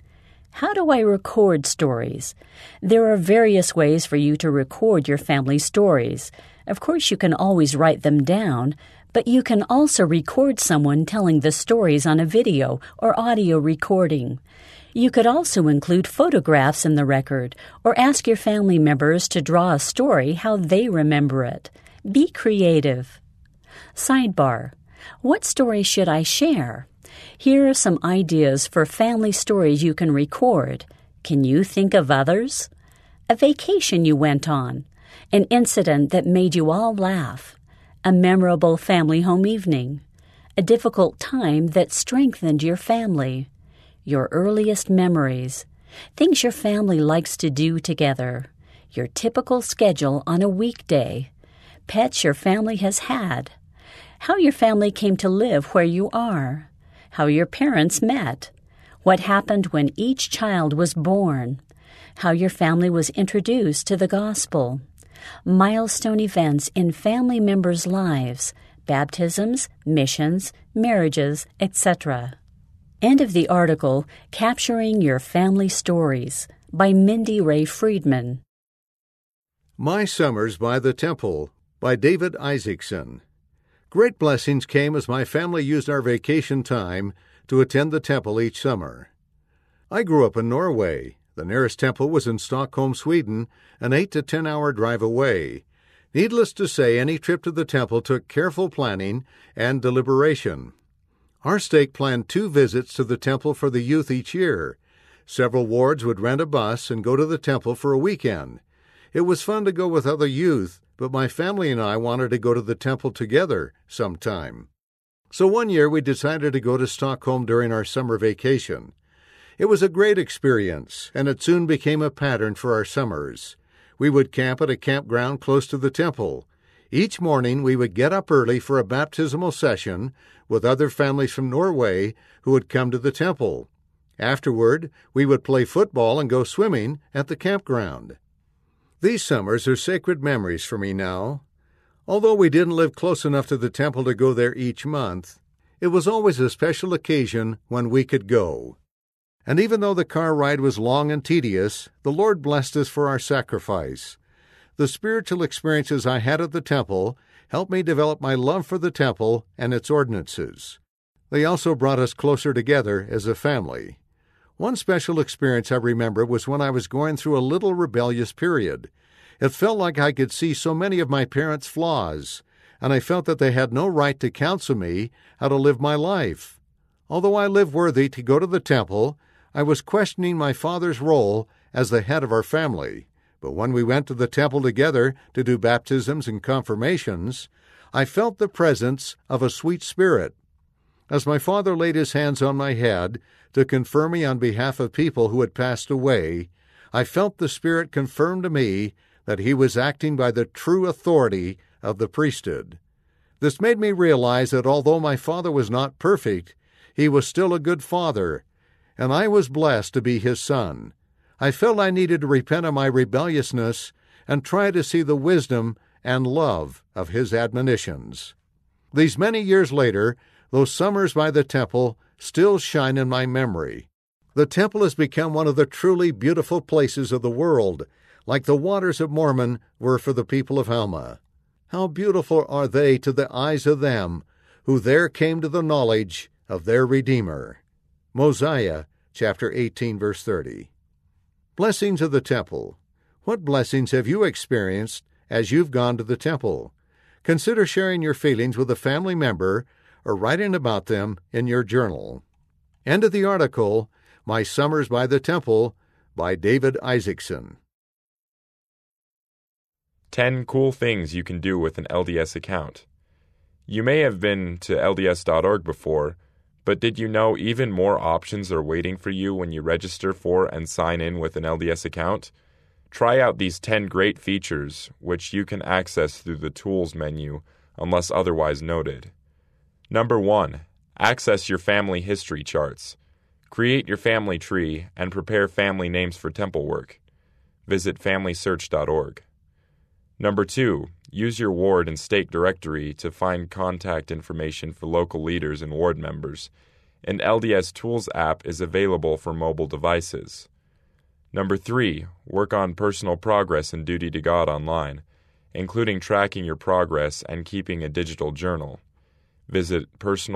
How do I record stories? There are various ways for you to record your family stories. Of course, you can always write them down, but you can also record someone telling the stories on a video or audio recording. You could also include photographs in the record or ask your family members to draw a story how they remember it. Be creative. Sidebar: what story should I share? Here are some ideas for family stories you can record. Can you think of others? A vacation you went on, an incident that made you all laugh, a memorable family home evening, a difficult time that strengthened your family, your earliest memories, things your family likes to do together, your typical schedule on a weekday, pets your family has had, how your family came to live where you are, how your parents met, what happened when each child was born, how your family was introduced to the gospel, milestone events in family members' lives, baptisms, missions, marriages, etc. End of the article, Capturing Your Family Stories, by Mindy Ray Friedman. My Summers by the Temple, by David Isaacson. Great blessings came as my family used our vacation time to attend the temple each summer. I grew up in Norway. The nearest temple was in Stockholm, Sweden, an 8 to 10 hour drive away. Needless to say, any trip to the temple took careful planning and deliberation. Our stake planned 2 visits to the temple for the youth each year. Several wards would rent a bus and go to the temple for a weekend. It was fun to go with other youth, but my family and I wanted to go to the temple together sometime. So one year we decided to go to Stockholm during our summer vacation. It was a great experience, and it soon became a pattern for our summers. We would camp at a campground close to the temple. Each morning we would get up early for a baptismal session with other families from Norway who would come to the temple. Afterward, we would play football and go swimming at the campground. These summers are sacred memories for me now. Although we didn't live close enough to the temple to go there each month, it was always a special occasion when we could go. And even though the car ride was long and tedious, the Lord blessed us for our sacrifice. The spiritual experiences I had at the temple helped me develop my love for the temple and its ordinances. They also brought us closer together as a family. One special experience I remember was when I was going through a little rebellious period. It felt like I could see so many of my parents' flaws. and I felt that they had no right to counsel me how to live my life. Although I lived worthy to go to the temple, I was questioning my father's role as the head of our family. But when we went to the temple together to do baptisms and confirmations, I felt the presence of a sweet spirit. As my father laid his hands on my head to confirm me on behalf of people who had passed away, I felt the Spirit confirm to me that he was acting by the true authority of the priesthood. This made me realize that although my father was not perfect, he was still a good father, and I was blessed to be his son. I felt I needed to repent of my rebelliousness and try to see the wisdom and love of his admonitions. These many years later, those summers by the temple still shine in my memory. The temple has become one of the truly beautiful places of the world, like the waters of Mormon were for the people of Alma. How beautiful are they to the eyes of them who there came to the knowledge of their Redeemer. Mosiah chapter 18, verse 30. Blessings of the temple. What blessings have you experienced as you've gone to the temple? Consider sharing your feelings with a family member or writing about them in your journal. End of the article, My Summers by the Temple, by David Isaacson. 10 cool things you can do with an LDS account. You may have been to LDS.org before, but did you know even more options are waiting for you when you register for and sign in with an LDS account? Try out these 10 great features, which you can access through the Tools menu, unless otherwise noted. Number 1. Access your family history charts. Create your family tree and prepare family names for temple work. Visit FamilySearch.org. Number 2. Use your ward and stake directory to find contact information for local leaders and ward members. An LDS Tools app is available for mobile devices. Number 3. Work on personal progress and duty to God online, including tracking your progress and keeping a digital journal. Visit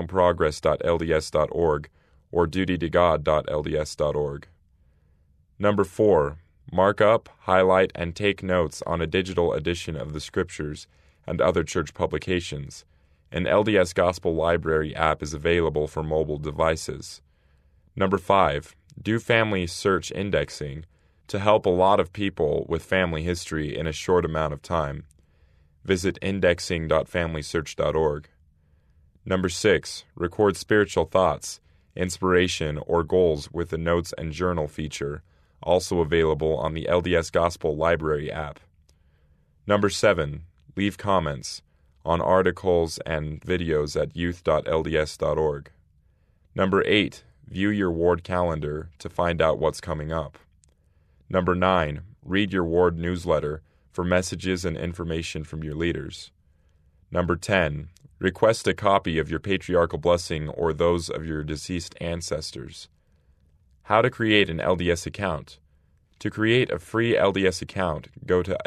personalprogress.lds.org or dutytogod.lds.org. Number 4. Mark up, highlight, and take notes on a digital edition of the Scriptures and other church publications. An LDS Gospel Library app is available for mobile devices. Number 5. Do family search indexing to help a lot of people with family history in a short amount of time. Visit indexing.familysearch.org. Number 6. Record spiritual thoughts, inspiration, or goals with the Notes and Journal feature, also available on the LDS Gospel Library app. Number 7. Leave comments on articles and videos at youth.lds.org. Number 8. View your ward calendar to find out what's coming up. Number 9. Read your ward newsletter for messages and information from your leaders. Number 10. Request a copy of your patriarchal blessing or those of your deceased ancestors. How to create an LDS account. To create a free LDS account, go to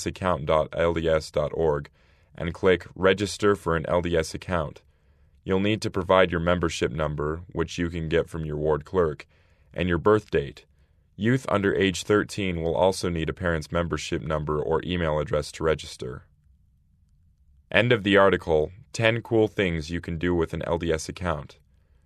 ldsaccount.lds.org and click Register for an LDS account. You'll need to provide your membership number, which you can get from your ward clerk, and your birth date. Youth under age 13 will also need a parent's membership number or email address to register. End of the article, 10 cool things you can do with an LDS account.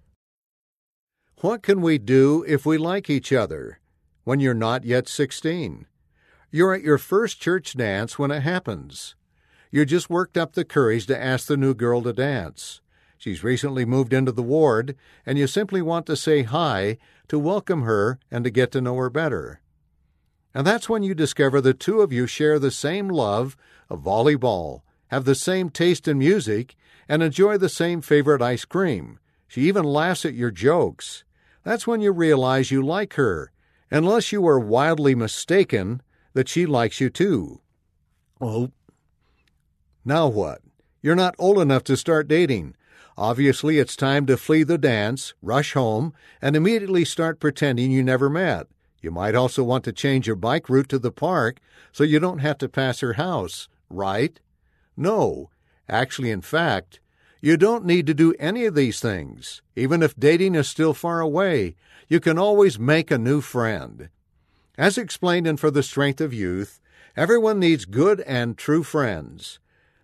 What can we do if we like each other when you're not yet 16? You're at your first church dance when it happens. You just worked up the courage to ask the new girl to dance. She's recently moved into the ward, and you simply want to say hi to welcome her and to get to know her better. And that's when you discover the two of you share the same love of volleyball, have the same taste in music, and enjoy the same favorite ice cream. She even laughs at your jokes. That's when you realize you like her, unless you are wildly mistaken that she likes you too. Oh, now what? You're not old enough to start dating. Obviously, it's time to flee the dance, rush home, and immediately start pretending you never met. You might also want to change your bike route to the park so you don't have to pass her house, right? No. Actually, in fact, you don't need to do any of these things. Even if dating is still far away, you can always make a new friend. As explained in For the Strength of Youth, everyone needs good and true friends.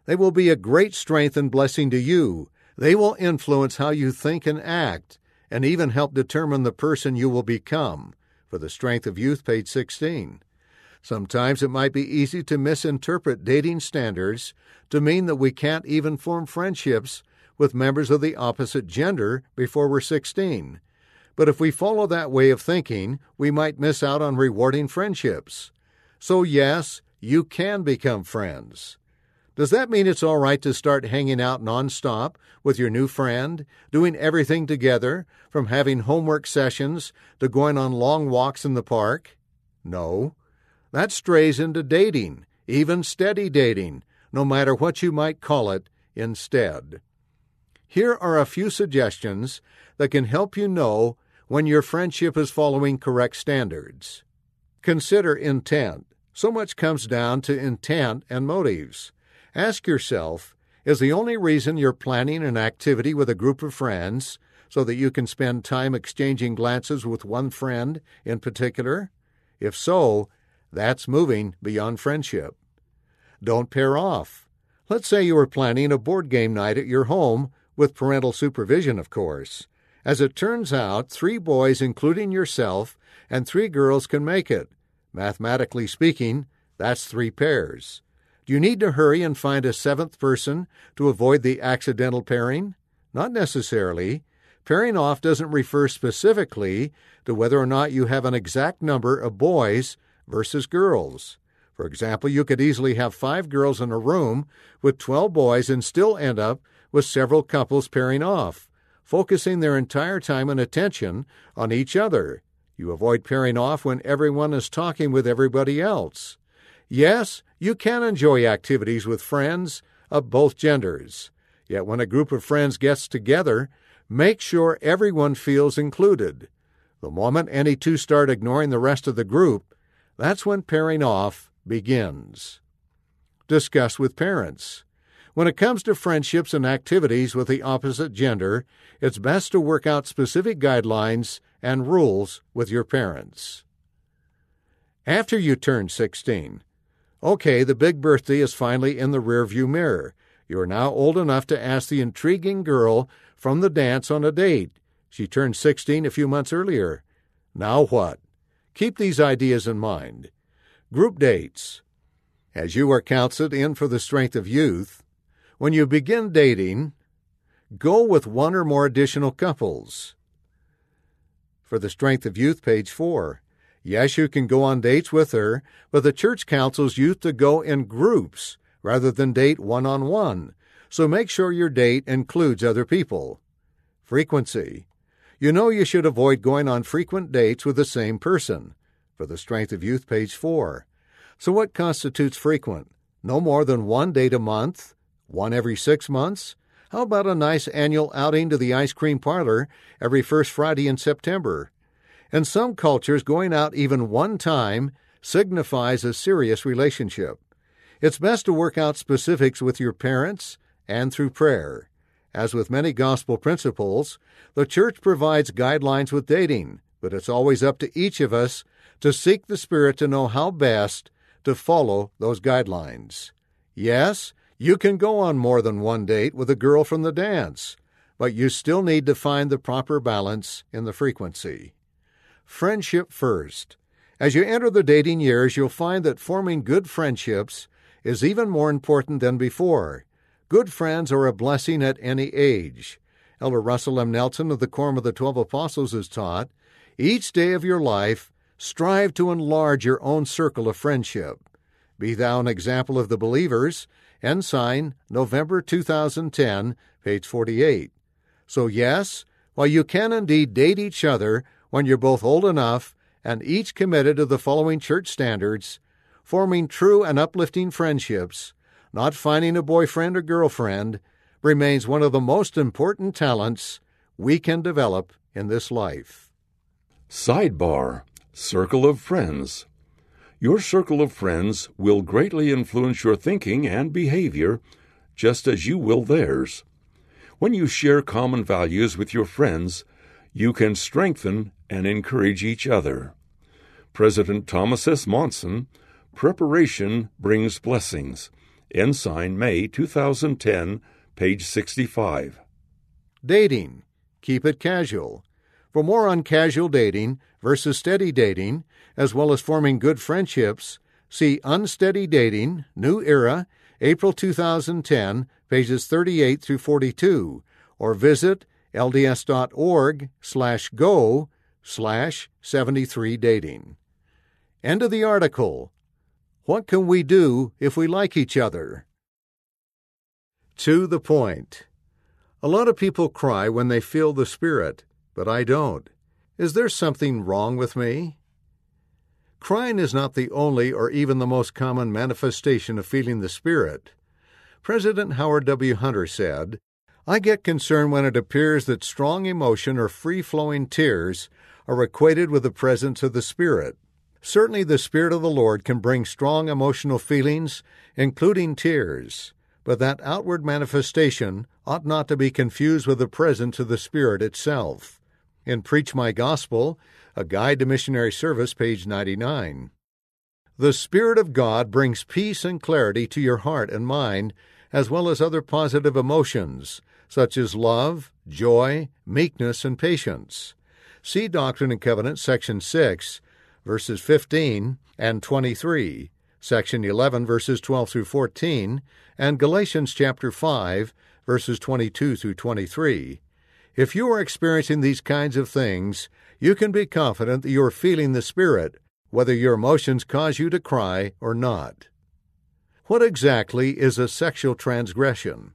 They will be a great strength and blessing to you. They will influence how you think and act, and even help determine the person you will become. For the Strength of Youth, page 16. Sometimes it might be easy to misinterpret dating standards to mean that we can't even form friendships with members of the opposite gender before we're 16. But if we follow that way of thinking, we might miss out on rewarding friendships. So yes, you can become friends. Does that mean it's all right to start hanging out nonstop with your new friend, doing everything together, from having homework sessions to going on long walks in the park? No. That strays into dating, even steady dating, no matter what you might call it, instead. Here are a few suggestions that can help you know when your friendship is following correct standards. Consider intent. So much comes down to intent and motives. Ask yourself, is the only reason you're planning an activity with a group of friends so that you can spend time exchanging glances with one friend in particular? If so, that's moving beyond friendship. Don't pair off. Let's say you are planning a board game night at your home, with parental supervision, of course. As it turns out, 3 boys, including yourself, and 3 girls can make it. Mathematically speaking, that's 3 pairs. Do you need to hurry and find a 7th person to avoid the accidental pairing? Not necessarily. Pairing off doesn't refer specifically to whether or not you have an exact number of boys versus girls. For example, you could easily have 5 girls in a room with 12 boys and still end up with several couples pairing off, focusing their entire time and attention on each other. You avoid pairing off when everyone is talking with everybody else. Yes, you can enjoy activities with friends of both genders. Yet when a group of friends gets together, make sure everyone feels included. The moment any 2 start ignoring the rest of the group, that's when pairing off begins. Discuss with parents. When it comes to friendships and activities with the opposite gender, it's best to work out specific guidelines and rules with your parents. After you turn 16, okay, the big birthday is finally in the rearview mirror. You are now old enough to ask the intriguing girl from the dance on a date. She turned 16 a few months earlier. Now what? Keep these ideas in mind. Group dates. As you are counseled in for the Strength of Youth, when you begin dating, go with 1 or more additional couples. For the Strength of Youth, page 4. Yes, you can go on dates with her, but the church counsels youth to go in groups rather than date one-on-one, so make sure your date includes other people. Frequency. You know you should avoid going on frequent dates with the same person. For the Strength of Youth, page 4. So what constitutes frequent? No more than 1 date a month? 1 every 6 months? How about a nice annual outing to the ice cream parlor every first Friday in September? In some cultures, going out even 1 time signifies a serious relationship. It's best to work out specifics with your parents and through prayer. As with many gospel principles, the church provides guidelines with dating, but it's always up to each of us to seek the Spirit to know how best to follow those guidelines. Yes, you can go on more than 1 date with a girl from the dance, but you still need to find the proper balance in the frequency. Friendship first. As you enter the dating years, you'll find that forming good friendships is even more important than before. Good friends are a blessing at any age. Elder Russell M. Nelson of the Quorum of the 12 Apostles has taught, each day of your life, strive to enlarge your own circle of friendship. Be thou an example of the believers. Ensign, November 2010, page 48. So yes, while you can indeed date each other when you're both old enough and each committed to the following church standards, forming true and uplifting friendships, not finding a boyfriend or girlfriend, remains one of the most important talents we can develop in this life. Sidebar: Circle of Friends. Your circle of friends will greatly influence your thinking and behavior, just as you will theirs. When you share common values with your friends, you can strengthen and encourage each other. President Thomas S. Monson, preparation brings blessings. Ensign, May 2010, page 65. Dating. Keep it casual. For more on casual dating versus steady dating, as well as forming good friendships, see Unsteady Dating, New Era, April 2010, pages 38 through 42, or visit lds.org/go/73dating. End of the article. What can we do if we like each other? To the point. A lot of people cry when they feel the Spirit, but I don't. Is there something wrong with me? Crying is not the only or even the most common manifestation of feeling the Spirit. President Howard W. Hunter said, "I get concerned when it appears that strong emotion or free-flowing tears are equated with the presence of the Spirit. Certainly the Spirit of the Lord can bring strong emotional feelings, including tears, but that outward manifestation ought not to be confused with the presence of the Spirit itself." In Preach My Gospel, A Guide to Missionary Service, page 99. The Spirit of God brings peace and clarity to your heart and mind, as well as other positive emotions, such as love, joy, meekness, and patience. See Doctrine and Covenants, section 6, verses 15 and 23, section 11, verses 12 through 14, and Galatians chapter 5, verses 22 through 23. If you are experiencing these kinds of things, you can be confident that you are feeling the Spirit, whether your emotions cause you to cry or not. What exactly is a sexual transgression?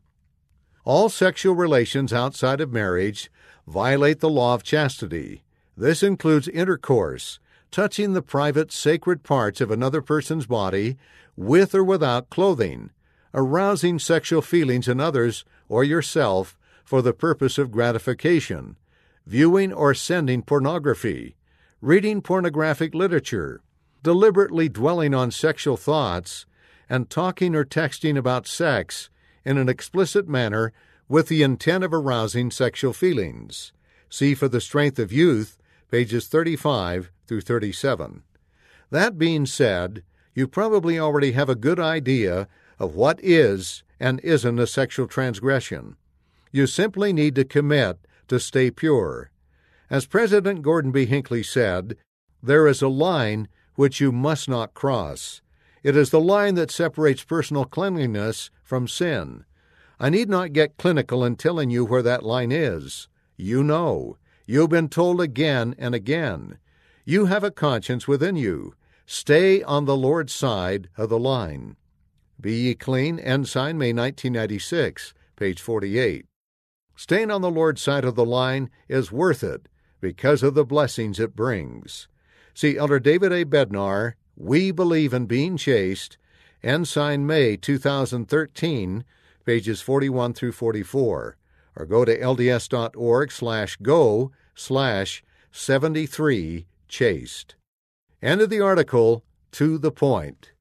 All sexual relations outside of marriage violate the law of chastity. This includes intercourse, touching the private, sacred parts of another person's body, with or without clothing, arousing sexual feelings in others or yourself for the purpose of gratification, viewing or sending pornography, reading pornographic literature, deliberately dwelling on sexual thoughts, and talking or texting about sex in an explicit manner with the intent of arousing sexual feelings. See For the Strength of Youth, pages 35 through 37. That being said, you probably already have a good idea of what is and isn't a sexual transgression. You simply need to commit to stay pure. As President Gordon B. Hinckley said, there is a line which you must not cross. It is the line that separates personal cleanliness from sin. I need not get clinical in telling you where that line is. You know. You've been told again and again. You have a conscience within you. Stay on the Lord's side of the line. Be Ye Clean, Ensign, May 1996, page 48. Staying on the Lord's side of the line is worth it because of the blessings it brings. See Elder David A. Bednar, We Believe in Being Chaste, Ensign, May 2013, pages 41 through 44, or go to lds.org/go/73chaste. End of the article. To the point.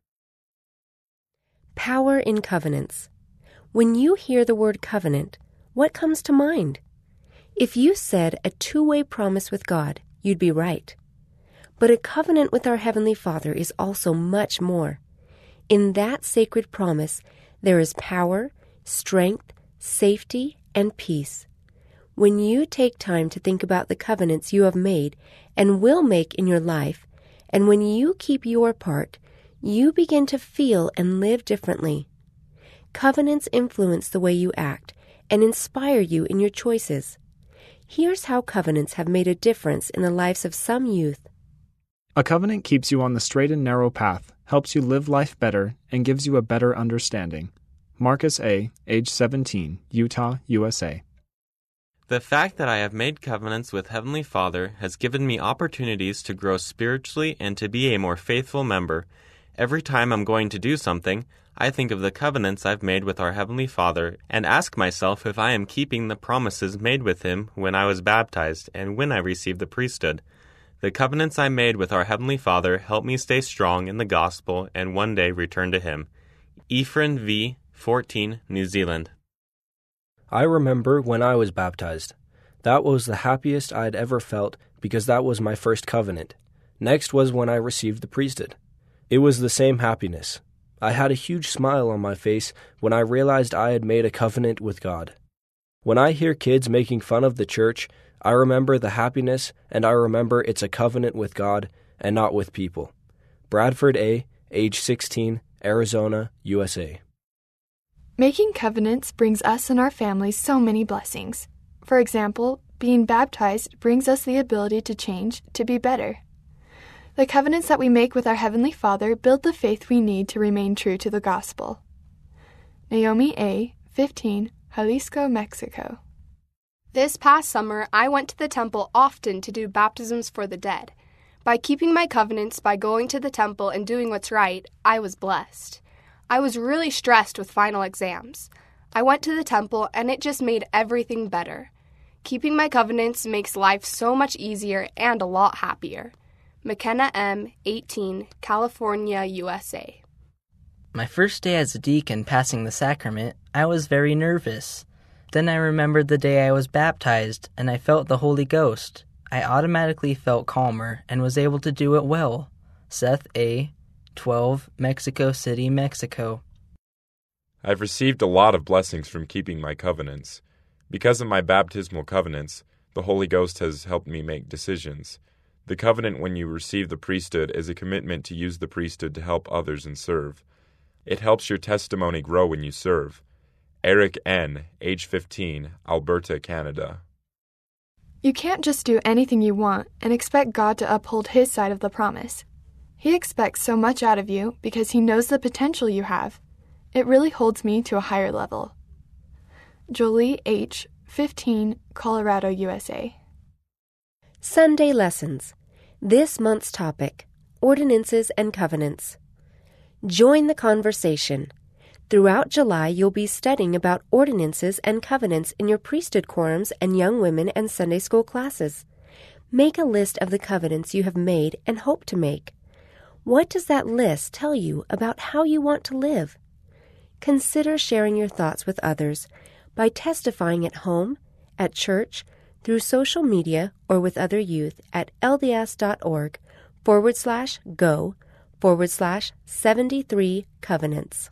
Power in covenants. When you hear the word covenant, what comes to mind? If you said a two-way promise with God, you'd be right. But a covenant with our Heavenly Father is also much more. In that sacred promise, there is power, strength, safety, and peace. When you take time to think about the covenants you have made and will make in your life, and when you keep your part, you begin to feel and live differently. Covenants influence the way you act and inspire you in your choices. Here's how covenants have made a difference in the lives of some youth. A covenant keeps you on the straight and narrow path, helps you live life better, and gives you a better understanding. Marcus A., age 17, Utah, USA. The fact that I have made covenants with Heavenly Father has given me opportunities to grow spiritually and to be a more faithful member. Every time I'm going to do something, I think of the covenants I've made with our Heavenly Father and ask myself if I am keeping the promises made with Him when I was baptized and when I received the priesthood. The covenants I made with our Heavenly Father help me stay strong in the gospel and one day return to Him. Ephraim V., 14, New Zealand. I remember when I was baptized. That was the happiest I'd ever felt because that was my first covenant. Next was when I received the priesthood. It was the same happiness. I had a huge smile on my face when I realized I had made a covenant with God. When I hear kids making fun of the church, I remember the happiness, and I remember it's a covenant with God and not with people. Bradford A., age 16, Arizona, USA. Making covenants brings us and our families so many blessings. For example, being baptized brings us the ability to change to be better. The covenants that we make with our Heavenly Father build the faith we need to remain true to the gospel. Naomi A., 15, Jalisco, Mexico. This past summer, I went to the temple often to do baptisms for the dead. By keeping my covenants by going to the temple and doing what's right, I was blessed. I was really stressed with final exams. I went to the temple and it just made everything better. Keeping my covenants makes life so much easier and a lot happier. McKenna M., 18, California, USA. My first day as a deacon passing the sacrament, I was very nervous. Then I remembered the day I was baptized, and I felt the Holy Ghost. I automatically felt calmer and was able to do it well. Seth A., 12, Mexico City, Mexico. I've received a lot of blessings from keeping my covenants. Because of my baptismal covenants, the Holy Ghost has helped me make decisions. The covenant when you receive the priesthood is a commitment to use the priesthood to help others and serve. It helps your testimony grow when you serve. Eric N., age 15, Alberta, Canada. You can't just do anything you want and expect God to uphold His side of the promise. He expects so much out of you because He knows the potential you have. It really holds me to a higher level. Jolie H., 15, Colorado, USA. Sunday Lessons. This month's topic, Ordinances and Covenants. Join the conversation. Throughout July, you'll be studying about ordinances and covenants in your priesthood quorums and young women and Sunday school classes. Make a list of the covenants you have made and hope to make. What does that list tell you about how you want to live? Consider sharing your thoughts with others by testifying at home, at church, through social media, or with other youth at lds.org/go/73 covenants.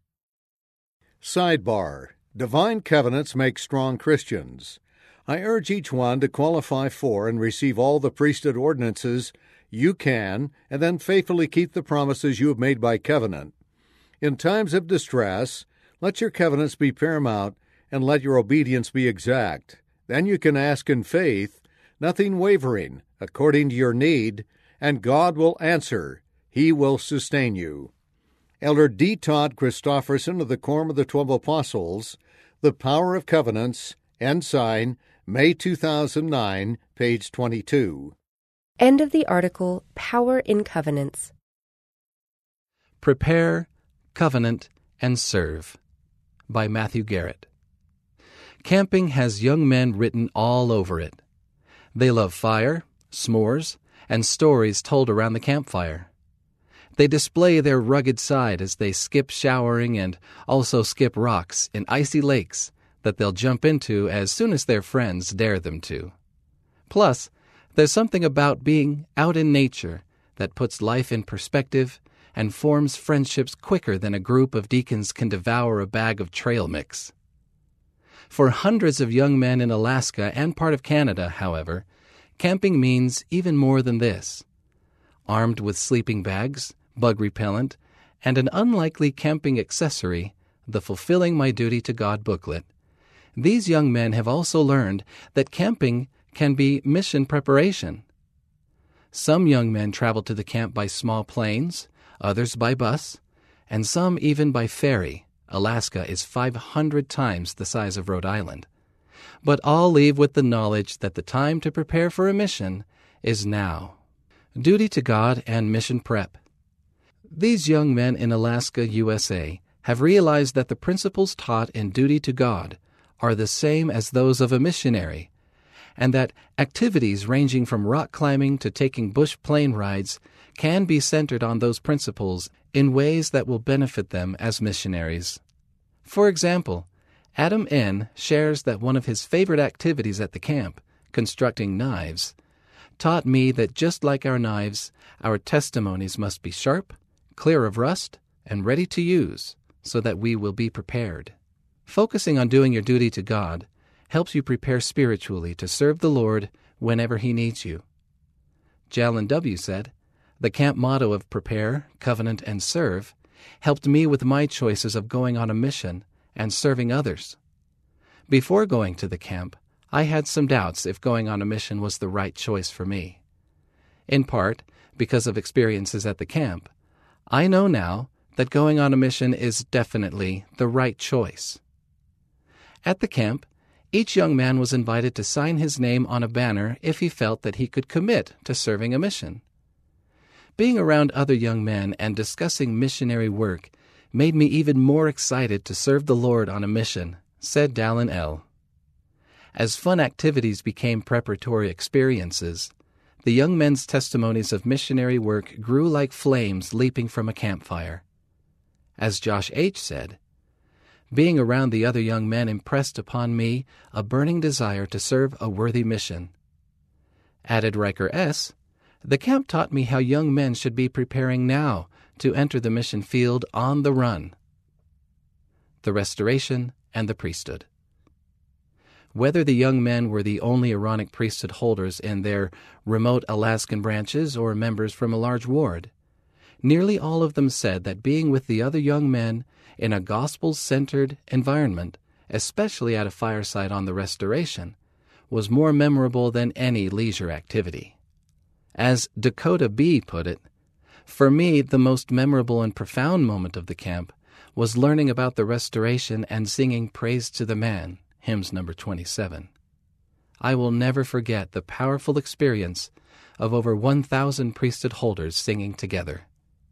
Sidebar: Divine covenants make strong Christians. I urge each one to qualify for and receive all the priesthood ordinances you can, and then faithfully keep the promises you have made by covenant. In times of distress, let your covenants be paramount, and let your obedience be exact. Then you can ask in faith, nothing wavering, according to your need, and God will answer. He will sustain you. Elder D. Todd Christofferson of the Quorum of the 12 Apostles, The Power of Covenants, Ensign, May 2009, page 22. End of the article, Power in Covenants. Prepare, Covenant, and Serve by Matthew Garrett. Camping has young men written all over it. They love fire, s'mores, and stories told around the campfire. They display their rugged side as they skip showering and also skip rocks in icy lakes that they'll jump into as soon as their friends dare them to. Plus, there's something about being out in nature that puts life in perspective and forms friendships quicker than a group of deacons can devour a bag of trail mix. For hundreds of young men in Alaska and part of Canada, however, camping means even more than this. Armed with sleeping bags, bug repellent, and an unlikely camping accessory, the Fulfilling My Duty to God booklet, these young men have also learned that camping can be mission preparation. Some young men travel to the camp by small planes, others by bus, and some even by ferry. Alaska is 500 times the size of Rhode Island. But all leave with the knowledge that the time to prepare for a mission is now. Duty to God and mission prep. These young men in Alaska, USA, have realized that the principles taught in Duty to God are the same as those of a missionary, and that activities ranging from rock climbing to taking bush plane rides can be centered on those principles in ways that will benefit them as missionaries. For example, Adam N. shares that one of his favorite activities at the camp, constructing knives, taught me that just like our knives, our testimonies must be sharp, clear of rust, and ready to use so that we will be prepared. Focusing on doing your duty to God helps you prepare spiritually to serve the Lord whenever He needs you. Jalyn W. said, "The camp motto of prepare, covenant, and serve helped me with my choices of going on a mission and serving others. Before going to the camp, I had some doubts if going on a mission was the right choice for me. In part, because of experiences at the camp, I know now that going on a mission is definitely the right choice." At the camp, each young man was invited to sign his name on a banner if he felt that he could commit to serving a mission. Being around other young men and discussing missionary work made me even more excited to serve the Lord on a mission, said Dallin L. As fun activities became preparatory experiences, the young men's testimonies of missionary work grew like flames leaping from a campfire. As Josh H. said, "Being around the other young men impressed upon me a burning desire to serve a worthy mission." Added Riker S., "The camp taught me how young men should be preparing now to enter the mission field on the run." The Restoration and the Priesthood. Whether the young men were the only Aaronic priesthood holders in their remote Alaskan branches or members from a large ward, nearly all of them said that being with the other young men in a gospel-centered environment, especially at a fireside on the Restoration, was more memorable than any leisure activity. As Dakota B. put it, "For me, the most memorable and profound moment of the camp was learning about the Restoration and singing Praise to the Man, hymns number 27. I will never forget the powerful experience of over 1,000 priesthood holders singing together."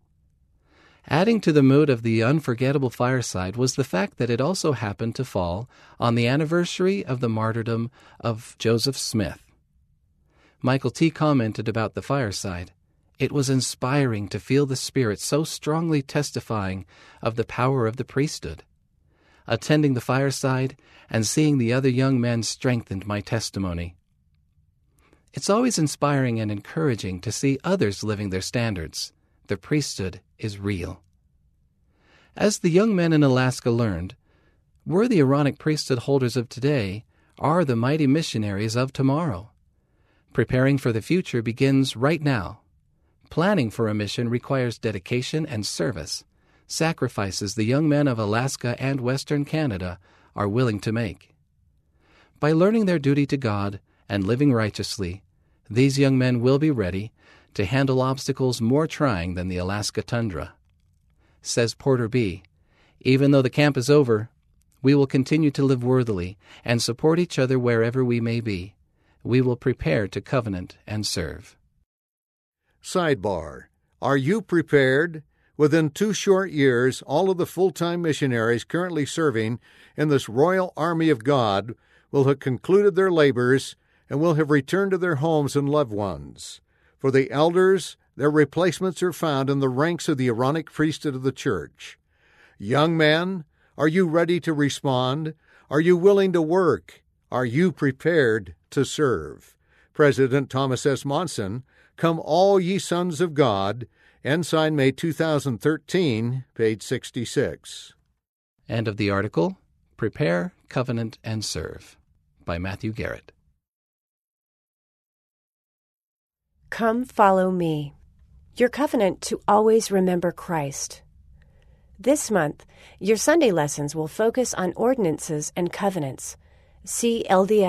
Adding to the mood of the unforgettable fireside was the fact that it also happened to fall on the anniversary of the martyrdom of Joseph Smith. Michael T. commented about the fireside, "It was inspiring to feel the Spirit so strongly testifying of the power of the priesthood. Attending the fireside and seeing the other young men strengthened my testimony." It's always inspiring and encouraging to see others living their standards. The priesthood is real. As the young men in Alaska learned, we're the Aaronic priesthood holders of today are the mighty missionaries of tomorrow. Preparing for the future begins right now. Planning for a mission requires dedication and service, sacrifices the young men of Alaska and Western Canada are willing to make. By learning their duty to God and living righteously, these young men will be ready to handle obstacles more trying than the Alaska tundra. Says Porter B., "Even though the camp is over, we will continue to live worthily and support each other wherever we may be. We will prepare to covenant and serve." Sidebar: Are you prepared? Within 2 short years, all of the full-time missionaries currently serving in this Royal Army of God will have concluded their labors and will have returned to their homes and loved ones. For the elders, their replacements are found in the ranks of the Aaronic priesthood of the Church. Young men, are you ready to respond? Are you willing to work? Are you prepared to serve? President Thomas S. Monson, Come All Ye Sons of God, Ensign, May 2013, page 66. End of the article, Prepare, Covenant, and Serve, by Matthew Garrett. Come follow me. Your covenant to always remember Christ. This month, your Sunday lessons will focus on ordinances and covenants. See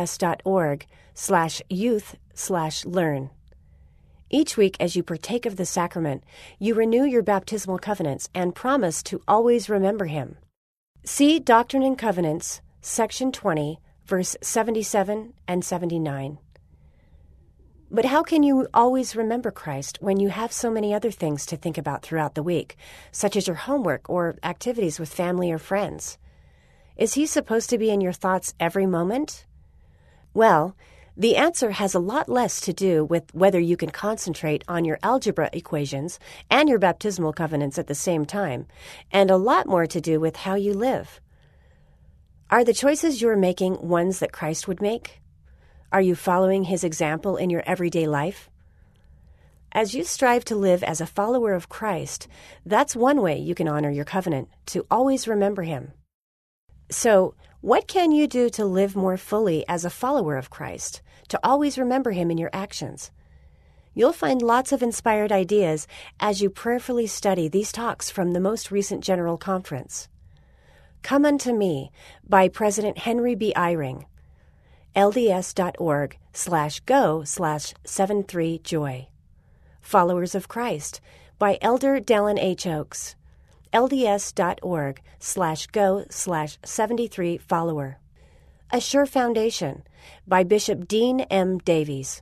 lds.org/youth/learn. Each week as you partake of the sacrament, you renew your baptismal covenants and promise to always remember him. See Doctrine and Covenants, section 20, verse 77 and 79. But how can you always remember Christ when you have so many other things to think about throughout the week, such as your homework or activities with family or friends? Is he supposed to be in your thoughts every moment? Well, the answer has a lot less to do with whether you can concentrate on your algebra equations and your baptismal covenants at the same time, and a lot more to do with how you live. Are the choices you are making ones that Christ would make? Are you following his example in your everyday life? As you strive to live as a follower of Christ, that's one way you can honor your covenant, to always remember Him. So, what can you do to live more fully as a follower of Christ, to always remember Him in your actions? You'll find lots of inspired ideas as you prayerfully study these talks from the most recent General Conference. Come Unto Me by President Henry B. Eyring, lds.org/go/73joy. Followers of Christ by Elder Dallin H. Oaks, lds.org/go/73follower. A Sure Foundation by Bishop Dean M. Davies,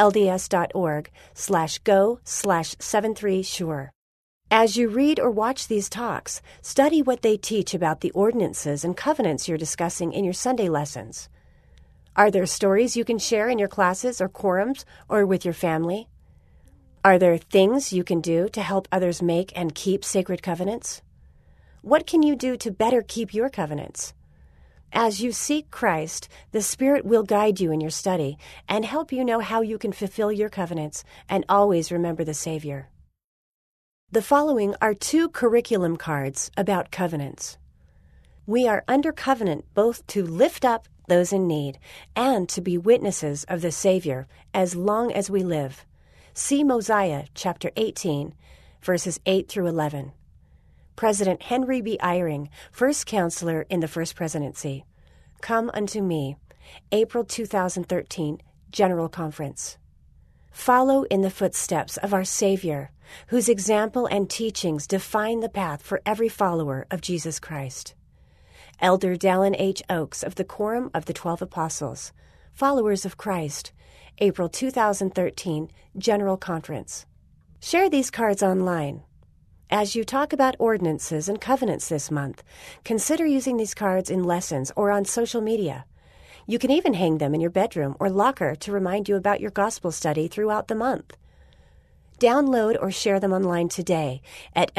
lds.org/go/73sure. As you read or watch these talks, study what they teach about the ordinances and covenants you're discussing in your Sunday lessons. Are there stories you can share in your classes or quorums or with your family? Are there things you can do to help others make and keep sacred covenants? What can you do to better keep your covenants? As you seek Christ, the Spirit will guide you in your study and help you know how you can fulfill your covenants and always remember the Savior. The following are 2 curriculum cards about covenants. We are under covenant both to lift up those in need and to be witnesses of the Savior as long as we live. See Mosiah chapter 18, verses 8 through 11. President Henry B. Eyring, First Counselor in the First Presidency. Come Unto Me, April 2013, General Conference. Follow in the footsteps of our Savior, whose example and teachings define the path for every follower of Jesus Christ. Elder Dallin H. Oaks of the Quorum of the 12 Apostles, Followers of Christ, April 2013, General Conference. Share these cards online. As you talk about ordinances and covenants this month, consider using these cards in lessons or on social media. You can even hang them in your bedroom or locker to remind you about your gospel study throughout the month. Download or share them online today at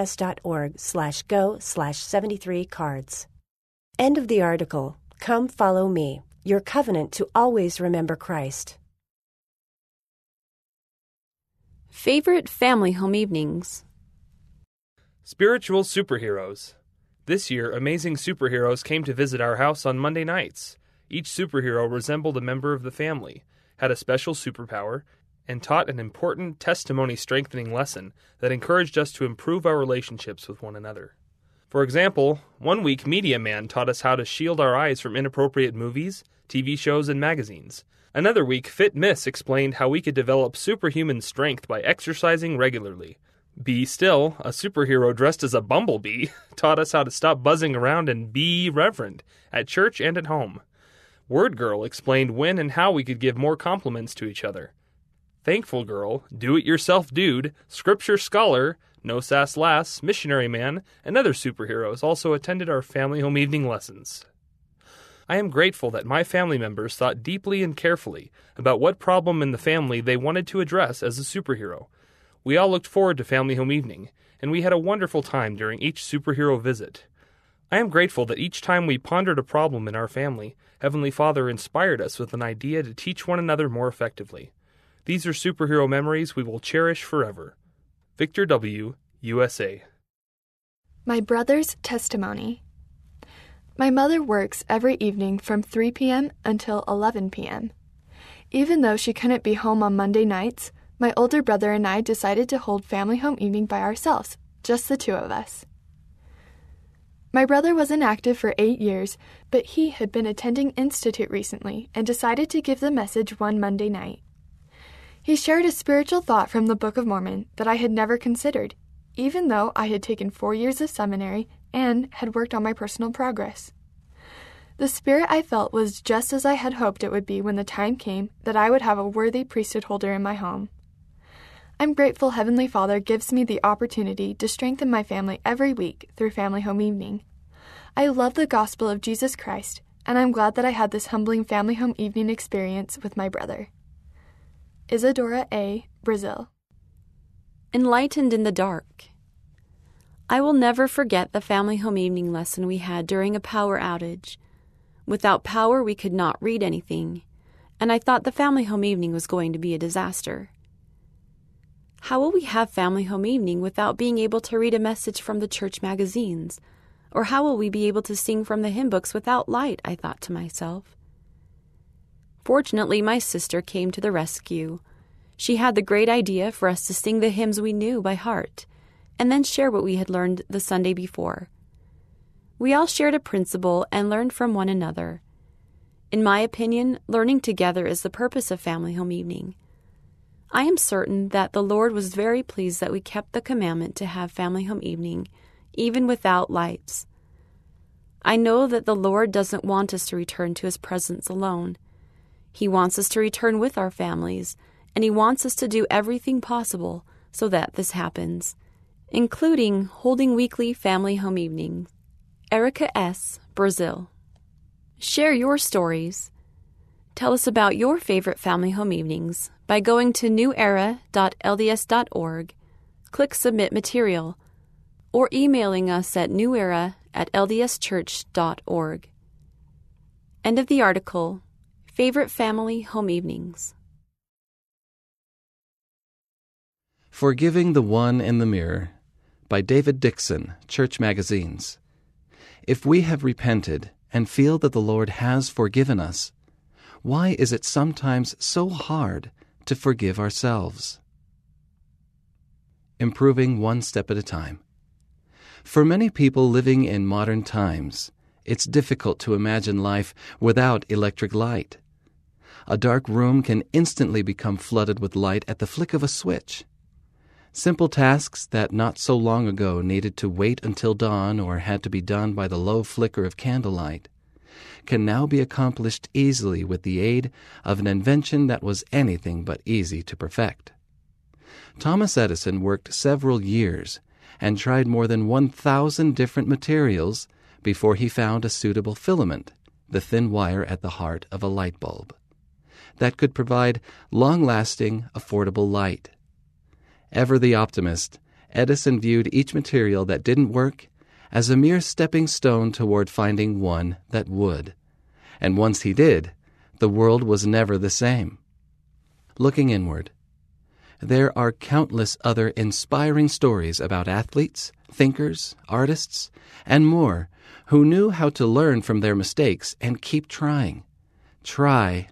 lds.org/go/73cards. End of the article. Come Follow Me, your covenant to always remember Christ. Favorite family home evenings. Spiritual superheroes. This year, amazing superheroes came to visit our house on Monday nights. Each superhero resembled a member of the family, had a special superpower, and taught an important testimony-strengthening lesson that encouraged us to improve our relationships with one another. For example, one week Media Man taught us how to shield our eyes from inappropriate movies, TV shows, and magazines. Another week, Fit Miss explained how we could develop superhuman strength by exercising regularly. Be Still, a superhero dressed as a bumblebee, taught us how to stop buzzing around and be reverent at church and at home. Word Girl explained when and how we could give more compliments to each other. Thankful Girl, Do-It-Yourself Dude, Scripture Scholar, No Sass Lass, Missionary Man, and other superheroes also attended our family home evening lessons. I am grateful that my family members thought deeply and carefully about what problem in the family they wanted to address as a superhero. We all looked forward to family home evening, and we had a wonderful time during each superhero visit. I am grateful that each time we pondered a problem in our family, Heavenly Father inspired us with an idea to teach one another more effectively. These are superhero memories we will cherish forever. Victor W., USA. My brother's testimony. My mother works every evening from 3 p.m. until 11 p.m. Even though she couldn't be home on Monday nights, my older brother and I decided to hold family home evening by ourselves, just the 2 of us. My brother was inactive for 8 years, but he had been attending Institute recently and decided to give the message one Monday night. He shared a spiritual thought from the Book of Mormon that I had never considered, even though I had taken 4 years of seminary and had worked on my personal progress. The spirit I felt was just as I had hoped it would be when the time came that I would have a worthy priesthood holder in my home. I'm grateful Heavenly Father gives me the opportunity to strengthen my family every week through Family Home Evening. I love the gospel of Jesus Christ, and I'm glad that I had this humbling Family Home Evening experience with my brother. Isadora A., Brazil. Enlightened in the dark. I will never forget the family home evening lesson we had during a power outage. Without power, we could not read anything, and I thought the family home evening was going to be a disaster. How will we have family home evening without being able to read a message from the church magazines? Or how will we be able to sing from the hymn books without light? I thought to myself. Fortunately, my sister came to the rescue. She had the great idea for us to sing the hymns we knew by heart, and then share what we had learned the Sunday before. We all shared a principle and learned from one another. In my opinion, learning together is the purpose of family home evening. I am certain that the Lord was very pleased that we kept the commandment to have family home evening, even without lights. I know that the Lord doesn't want us to return to His presence alone. He wants us to return with our families, and He wants us to do everything possible so that this happens, including holding weekly family home evenings. Erica S., Brazil. Share your stories. Tell us about your favorite family home evenings by going to newera.lds.org, click Submit Material, or emailing us at newera@ldschurch.org. End of the article. Favorite family home evenings. Forgiving the One in the Mirror by David Dixon, Church Magazines. If we have repented and feel that the Lord has forgiven us, why is it sometimes so hard to forgive ourselves? Improving one step at a time. For many people living in modern times, it's difficult to imagine life without electric light. A dark room can instantly become flooded with light at the flick of a switch. Simple tasks that not so long ago needed to wait until dawn or had to be done by the low flicker of candlelight can now be accomplished easily with the aid of an invention that was anything but easy to perfect. Thomas Edison worked several years and tried more than 1,000 different materials before he found a suitable filament, the thin wire at the heart of a light bulb, that could provide long-lasting, affordable light. Ever the optimist, Edison viewed each material that didn't work as a mere stepping stone toward finding one that would. And once he did, the world was never the same. Looking inward, there are countless other inspiring stories about athletes, thinkers, artists, and more who knew how to learn from their mistakes and keep trying. Try,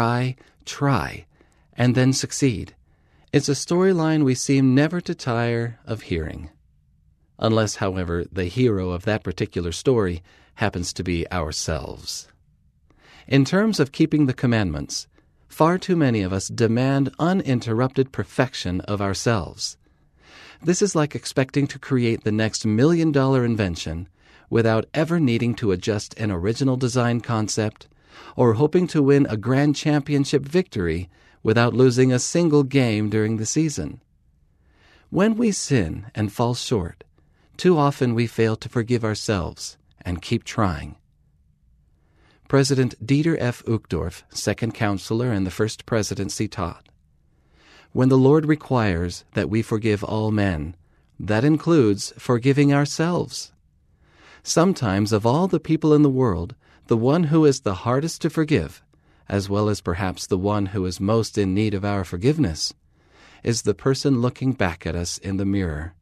and then succeed. It's a storyline we seem never to tire of hearing. Unless, however, the hero of that particular story happens to be ourselves. In terms of keeping the commandments, far too many of us demand uninterrupted perfection of ourselves. This is like expecting to create the next $1 million invention without ever needing to adjust an original design concept or hoping to win a grand championship victory without losing a single game during the season. When we sin and fall short, too often we fail to forgive ourselves and keep trying. President Dieter F. Uchtdorf, second counselor in the first presidency, taught, "When the Lord requires that we forgive all men, that includes forgiving ourselves. Sometimes of all the people in the world, the one who is the hardest to forgive, as well as perhaps the one who is most in need of our forgiveness, is the person looking back at us in the mirror."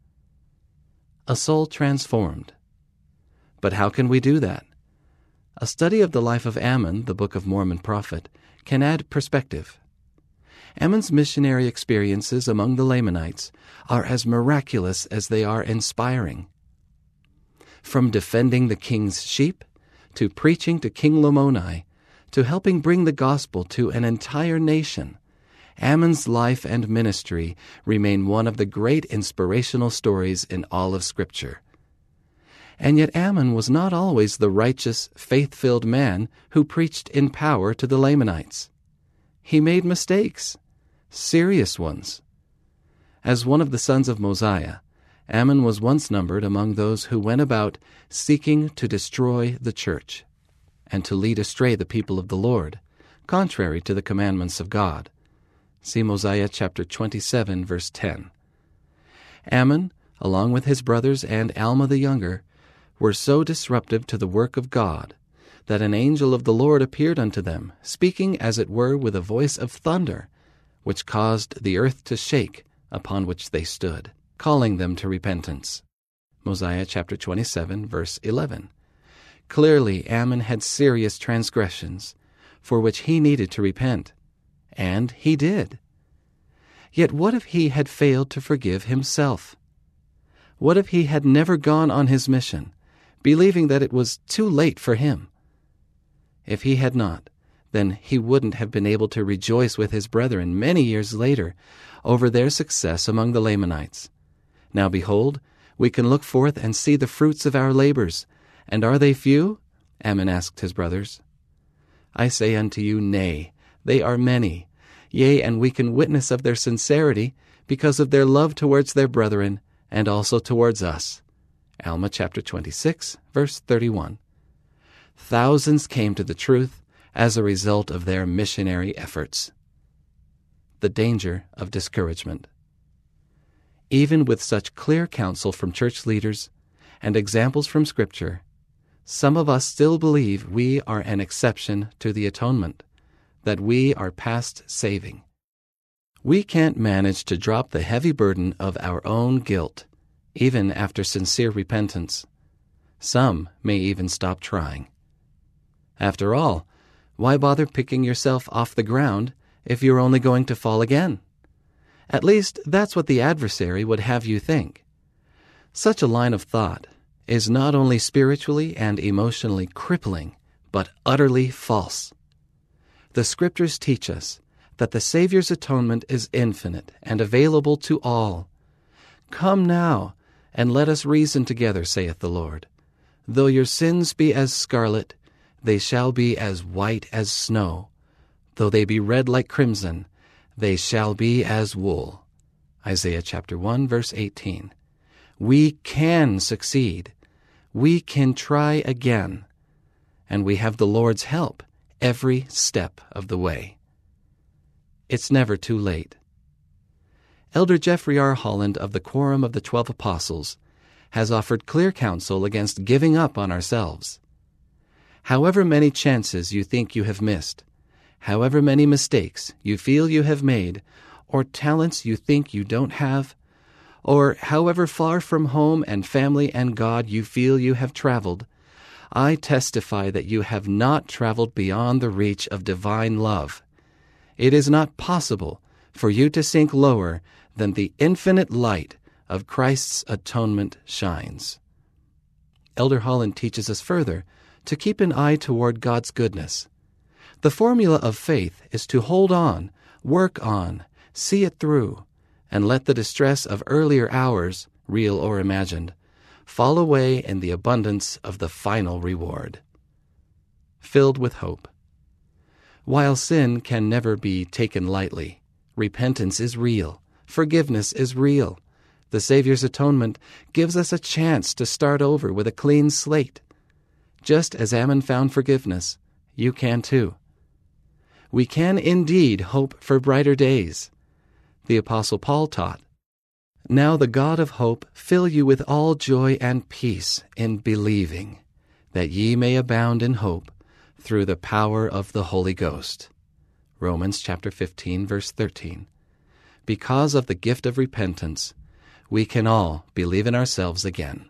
A soul transformed. But how can we do that? A study of the life of Ammon, the Book of Mormon prophet, can add perspective. Ammon's missionary experiences among the Lamanites are as miraculous as they are inspiring. From defending the king's sheep, to preaching to King Lamoni, to helping bring the gospel to an entire nation, Ammon's life and ministry remain one of the great inspirational stories in all of Scripture. And yet Ammon was not always the righteous, faith-filled man who preached in power to the Lamanites. He made mistakes, serious ones. As one of the sons of Mosiah, Ammon was once numbered among those who went about seeking to destroy the church and to lead astray the people of the Lord, contrary to the commandments of God. See Mosiah chapter 27, verse 10. Ammon, along with his brothers and Alma the younger, were so disruptive to the work of God that an angel of the Lord appeared unto them, speaking as it were with a voice of thunder, which caused the earth to shake upon which they stood, calling them to repentance. Mosiah chapter 27, verse 11. Clearly, Ammon had serious transgressions, for which he needed to repent, and he did. Yet what if he had failed to forgive himself? What if he had never gone on his mission, believing that it was too late for him? If he had not, then he wouldn't have been able to rejoice with his brethren many years later over their success among the Lamanites. Now behold, we can look forth and see the fruits of our labors. And are they few? Ammon asked his brothers. I say unto you, nay, they are many. Yea, and we can witness of their sincerity because of their love towards their brethren and also towards us. Alma chapter 26, verse 31. Thousands came to the truth as a result of their missionary efforts. The danger of discouragement. Even with such clear counsel from church leaders and examples from Scripture, some of us still believe we are an exception to the atonement, that we are past saving. We can't manage to drop the heavy burden of our own guilt, even after sincere repentance. Some may even stop trying. After all, why bother picking yourself off the ground if you're only going to fall again? At least that's what the adversary would have you think. Such a line of thought is not only spiritually and emotionally crippling, but utterly false. The Scriptures teach us that the Savior's atonement is infinite and available to all. Come now, and let us reason together, saith the Lord. Though your sins be as scarlet, they shall be as white as snow. Though they be red like crimson, they shall be as wool. Isaiah chapter 1, verse 18. We can succeed. We can try again. And we have the Lord's help every step of the way. It's never too late. Elder Jeffrey R. Holland of the Quorum of the 12 Apostles has offered clear counsel against giving up on ourselves. However many chances you think you have missed, however many mistakes you feel you have made, or talents you think you don't have, or however far from home and family and God you feel you have traveled, I testify that you have not traveled beyond the reach of divine love. It is not possible for you to sink lower than the infinite light of Christ's atonement shines. Elder Holland teaches us further to keep an eye toward God's goodness. The formula of faith is to hold on, work on, see it through, and let the distress of earlier hours, real or imagined, fall away in the abundance of the final reward. Filled with hope. While sin can never be taken lightly, repentance is real, forgiveness is real. The Savior's atonement gives us a chance to start over with a clean slate. Just as Ammon found forgiveness, you can too. We can indeed hope for brighter days. The Apostle Paul taught, Now the God of hope fill you with all joy and peace in believing, that ye may abound in hope through the power of the Holy Ghost. Romans chapter 15, verse 13. Because of the gift of repentance, we can all believe in ourselves again.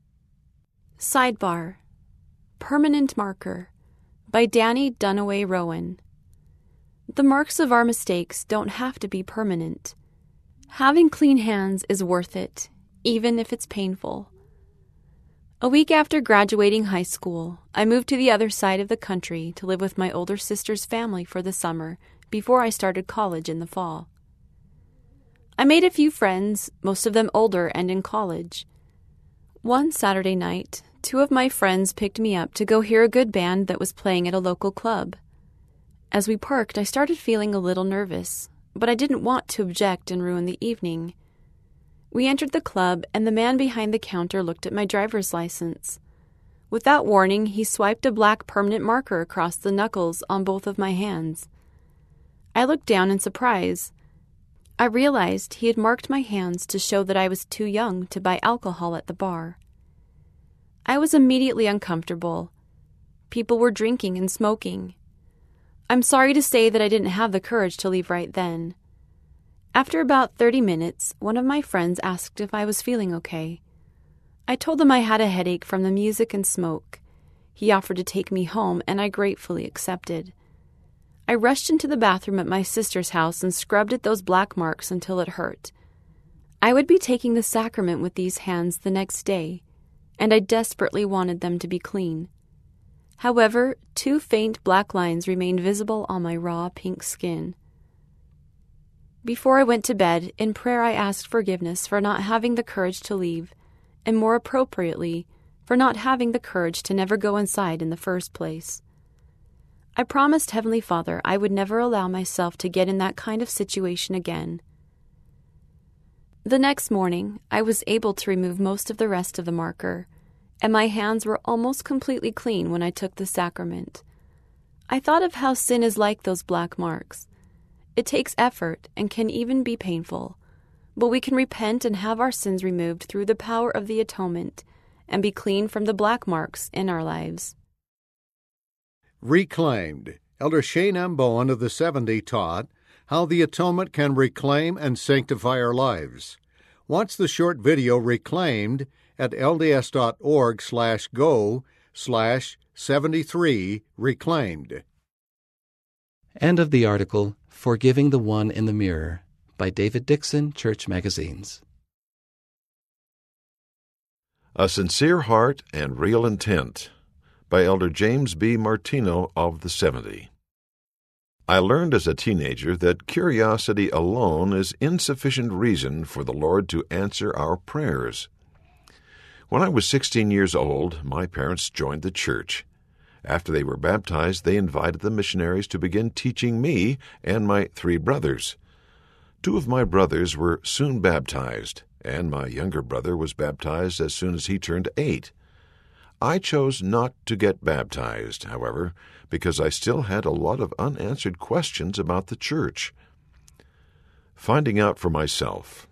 Sidebar: Permanent Marker by Danny Dunaway Rowan. The marks of our mistakes don't have to be permanent. Having clean hands is worth it, even if it's painful. A week after graduating high school, I moved to the other side of the country to live with my older sister's family for the summer before I started college in the fall. I made a few friends, most of them older and in college. One Saturday night, 2 of my friends picked me up to go hear a good band that was playing at a local club. As we parked, I started feeling a little nervous, but I didn't want to object and ruin the evening. We entered the club, and the man behind the counter looked at my driver's license. Without warning, he swiped a black permanent marker across the knuckles on both of my hands. I looked down in surprise. I realized he had marked my hands to show that I was too young to buy alcohol at the bar. I was immediately uncomfortable. People were drinking and smoking. I'm sorry to say that I didn't have the courage to leave right then. After about 30 minutes, one of my friends asked if I was feeling okay. I told him I had a headache from the music and smoke. He offered to take me home, and I gratefully accepted. I rushed into the bathroom at my sister's house and scrubbed at those black marks until it hurt. I would be taking the sacrament with these hands the next day, and I desperately wanted them to be clean. However, 2 faint black lines remained visible on my raw pink skin. Before I went to bed, in prayer I asked forgiveness for not having the courage to leave, and more appropriately, for not having the courage to never go inside in the first place. I promised Heavenly Father I would never allow myself to get in that kind of situation again. The next morning, I was able to remove most of the rest of the marker, and my hands were almost completely clean when I took the sacrament. I thought of how sin is like those black marks. It takes effort and can even be painful, but we can repent and have our sins removed through the power of the atonement and be clean from the black marks in our lives. Reclaimed. Elder Shane M. Bowen of the 70 taught how the atonement can reclaim and sanctify our lives. Watch the short video Reclaimed at lds.org/go/73reclaimed. End of the article, Forgiving the One in the Mirror, by David Dixon, Church Magazines. A Sincere Heart and Real Intent, by Elder James B. Martino of the 70. I learned as a teenager that curiosity alone is insufficient reason for the Lord to answer our prayers. When I was 16 years old, my parents joined the church. After they were baptized, they invited the missionaries to begin teaching me and my 3 brothers. 2 of my brothers were soon baptized, and my younger brother was baptized as soon as he turned 8. I chose not to get baptized, however, because I still had a lot of unanswered questions about the church. Finding out for myself.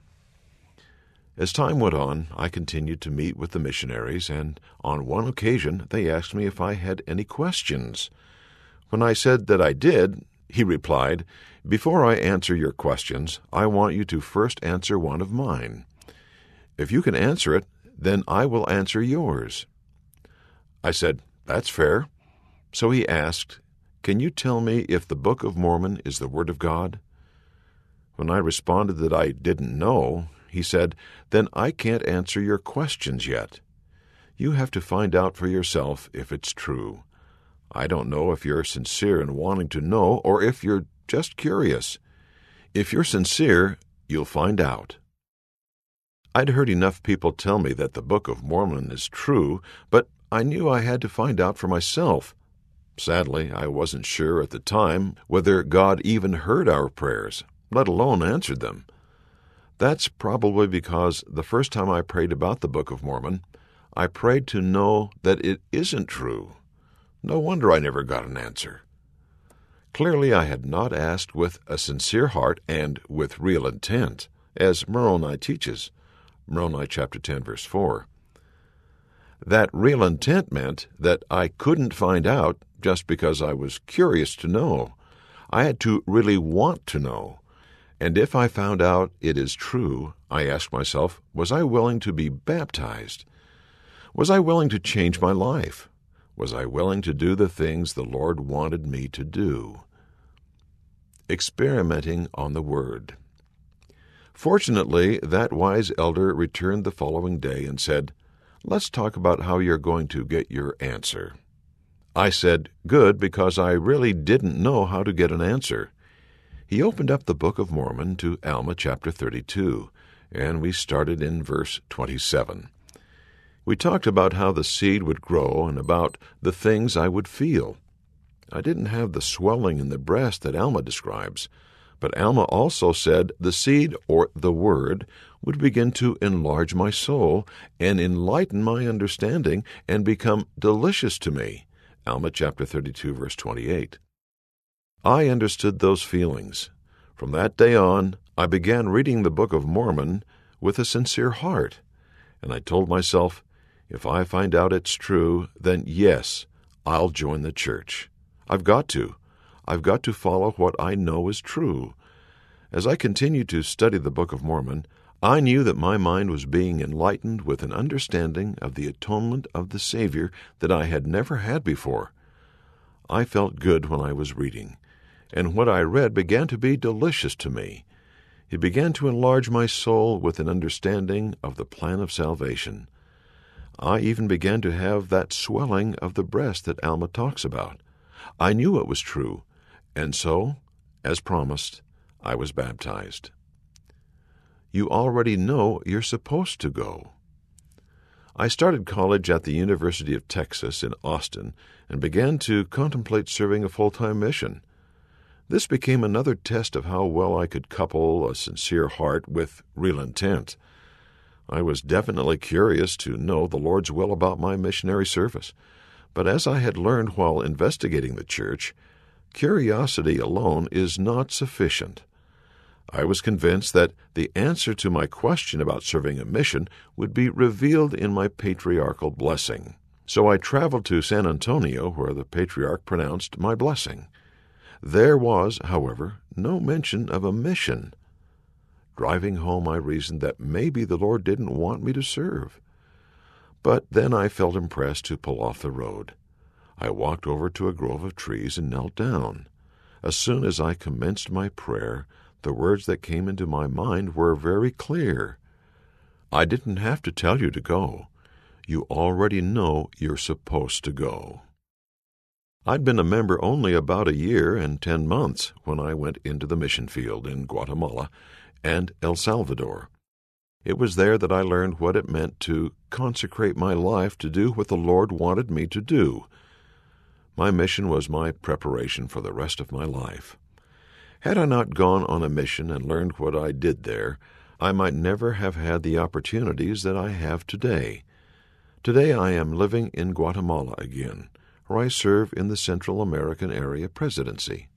As time went on, I continued to meet with the missionaries, and on one occasion they asked me if I had any questions. When I said that I did, he replied, "Before I answer your questions, I want you to first answer one of mine. If you can answer it, then I will answer yours." I said, "That's fair." So he asked, "Can you tell me if the Book of Mormon is the Word of God?" When I responded that I didn't know, he said, "Then I can't answer your questions yet. You have to find out for yourself if it's true. I don't know if you're sincere in wanting to know or if you're just curious. If you're sincere, you'll find out." I'd heard enough people tell me that the Book of Mormon is true, but I knew I had to find out for myself. Sadly, I wasn't sure at the time whether God even heard our prayers, let alone answered them. That's probably because the first time I prayed about the Book of Mormon, I prayed to know that it isn't true. No wonder I never got an answer. Clearly I had not asked with a sincere heart and with real intent, as Moroni teaches, Moroni chapter 10, verse 4. That real intent meant that I couldn't find out just because I was curious to know. I had to really want to know. And if I found out it is true, I asked myself, was I willing to be baptized? Was I willing to change my life? Was I willing to do the things the Lord wanted me to do? Experimenting on the Word. Fortunately, that wise elder returned the following day and said, "Let's talk about how you're going to get your answer." I said, "Good," because I really didn't know how to get an answer. He opened up the Book of Mormon to Alma chapter 32, and we started in verse 27. We talked about how the seed would grow and about the things I would feel. I didn't have the swelling in the breast that Alma describes, but Alma also said the seed, or the Word, would begin to enlarge my soul and enlighten my understanding and become delicious to me. Alma chapter 32, verse 28. I understood those feelings. From that day on, I began reading the Book of Mormon with a sincere heart, and I told myself, if I find out it's true, then yes, I'll join the church. I've got to. I've got to follow what I know is true. As I continued to study the Book of Mormon, I knew that my mind was being enlightened with an understanding of the atonement of the Savior that I had never had before. I felt good when I was reading, and what I read began to be delicious to me. It began to enlarge my soul with an understanding of the plan of salvation. I even began to have that swelling of the breast that Alma talks about. I knew it was true, and so, as promised, I was baptized. You already know you're supposed to go. I started college at the University of Texas in Austin and began to contemplate serving a full-time mission. This became another test of how well I could couple a sincere heart with real intent. I was definitely curious to know the Lord's will about my missionary service, but as I had learned while investigating the church, curiosity alone is not sufficient. I was convinced that the answer to my question about serving a mission would be revealed in my patriarchal blessing. So I traveled to San Antonio, where the patriarch pronounced my blessing. There was, however, no mention of a mission. Driving home, I reasoned that maybe the Lord didn't want me to serve. But then I felt impressed to pull off the road. I walked over to a grove of trees and knelt down. As soon as I commenced my prayer, the words that came into my mind were very clear. I didn't have to tell you to go. You already know you're supposed to go. I'd been a member only about a year and 10 months when I went into the mission field in Guatemala and El Salvador. It was there that I learned what it meant to consecrate my life to do what the Lord wanted me to do. My mission was my preparation for the rest of my life. Had I not gone on a mission and learned what I did there, I might never have had the opportunities that I have today. Today I am living in Guatemala again, where I serve in the Central American Area Presidency.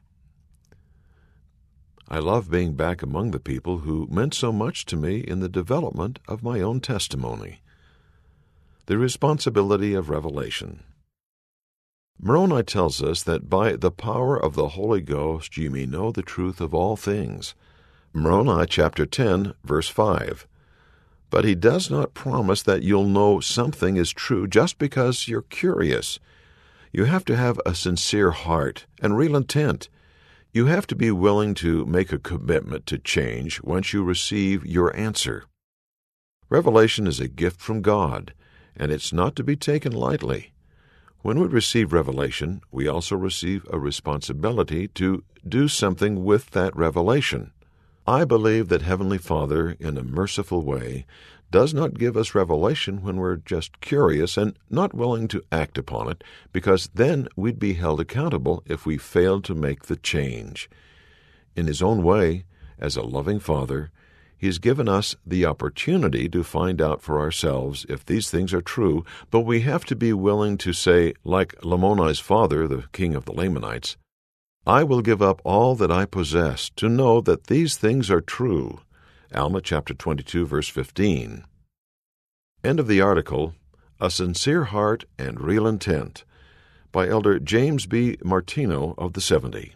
I love being back among the people who meant so much to me in the development of my own testimony. The responsibility of revelation. Moroni tells us that by the power of the Holy Ghost ye may know the truth of all things. Moroni chapter 10, verse 5. But he does not promise that you'll know something is true just because you're curious. You have to have a sincere heart and real intent. You have to be willing to make a commitment to change once you receive your answer. Revelation is a gift from God, and it's not to be taken lightly. When we receive revelation, we also receive a responsibility to do something with that revelation. I believe that Heavenly Father, in a merciful way, does not give us revelation when we're just curious and not willing to act upon it, because then we'd be held accountable if we failed to make the change. In His own way, as a loving Father, He's given us the opportunity to find out for ourselves if these things are true, but we have to be willing to say, like Lamoni's father, the king of the Lamanites, I will give up all that I possess to know that these things are true. Alma chapter 22, verse 15. End of the article, A Sincere Heart and Real Intent, by Elder James B. Martino of the 70.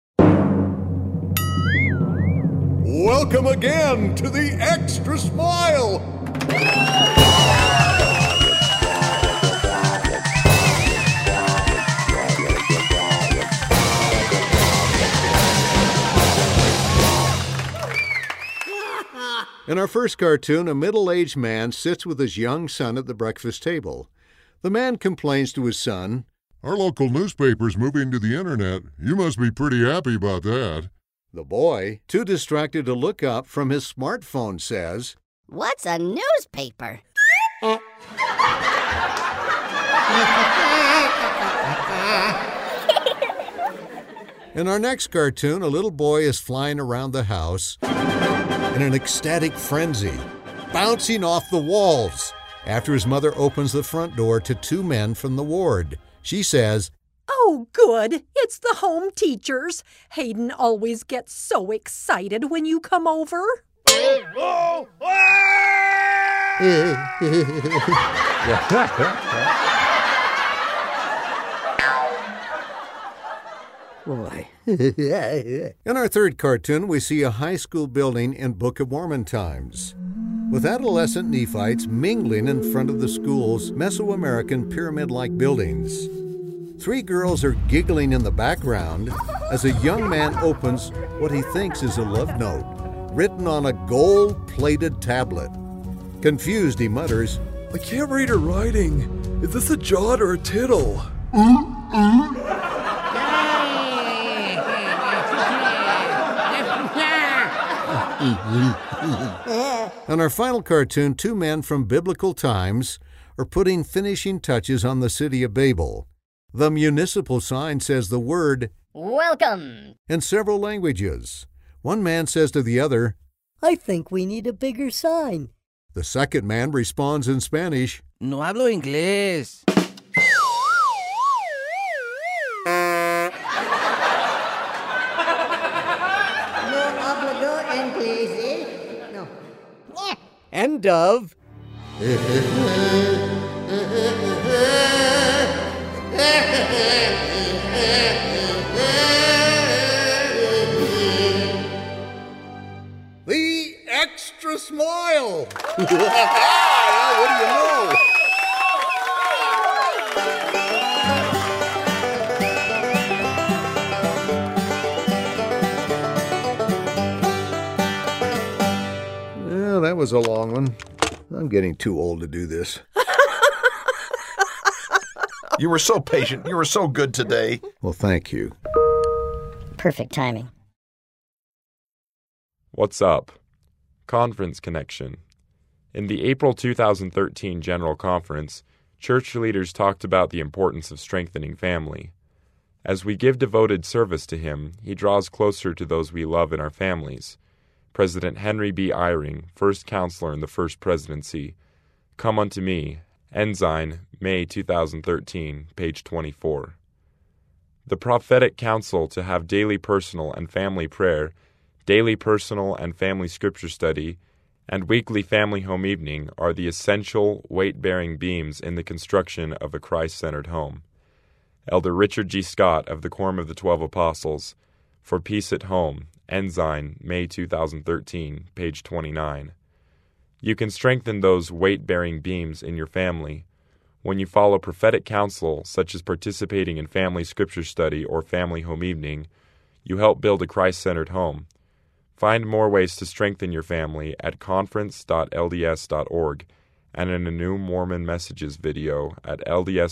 Welcome again to the Extra Smile! In our first cartoon, a middle-aged man sits with his young son at the breakfast table. The man complains to his son, Our local newspaper's moving to the internet. You must be pretty happy about that. The boy, too distracted to look up from his smartphone, says, What's a newspaper? In our next cartoon, a little boy is flying around the house in an ecstatic frenzy, bouncing off the walls after his mother opens the front door to 2 men from the ward. She says, Oh, good. It's the home teachers. Hayden always gets so excited when you come over. Boy. In our third cartoon, we see a high school building in Book of Mormon times, with adolescent Nephites mingling in front of the school's Mesoamerican pyramid-like buildings. 3 girls are giggling in the background as a young man opens what he thinks is a love note, written on a gold-plated tablet. Confused, he mutters, "I can't read her writing. Is this a jot or a tittle?" On our final cartoon, 2 men from biblical times are putting finishing touches on the city of Babel. The municipal sign says the word "Welcome" in several languages. One man says to the other, "I think we need a bigger sign." The second man responds in Spanish, "No hablo inglés." End of. The extra smile! What do you know? Well, that was a long one. I'm getting too old to do this. You were so patient. You were so good today. Well, thank you. Perfect timing. What's up? Conference Connection. In the April 2013 General Conference, church leaders talked about the importance of strengthening family. As we give devoted service to Him, He draws closer to those we love in our families. President Henry B. Eyring, first counselor in the First Presidency. Come Unto Me, Ensign, May 2013, page 24. The prophetic counsel to have daily personal and family prayer, daily personal and family scripture study, and weekly family home evening are the essential weight-bearing beams in the construction of a Christ-centered home. Elder Richard G. Scott of the Quorum of the 12 Apostles, For Peace at Home, Ensign, May 2013, page 29. You can strengthen those weight-bearing beams in your family when you follow prophetic counsel, such as participating in family scripture study or family home evening. You help build a Christ-centered home. Find more ways to strengthen your family at conference.lds.org and in a new Mormon Messages video at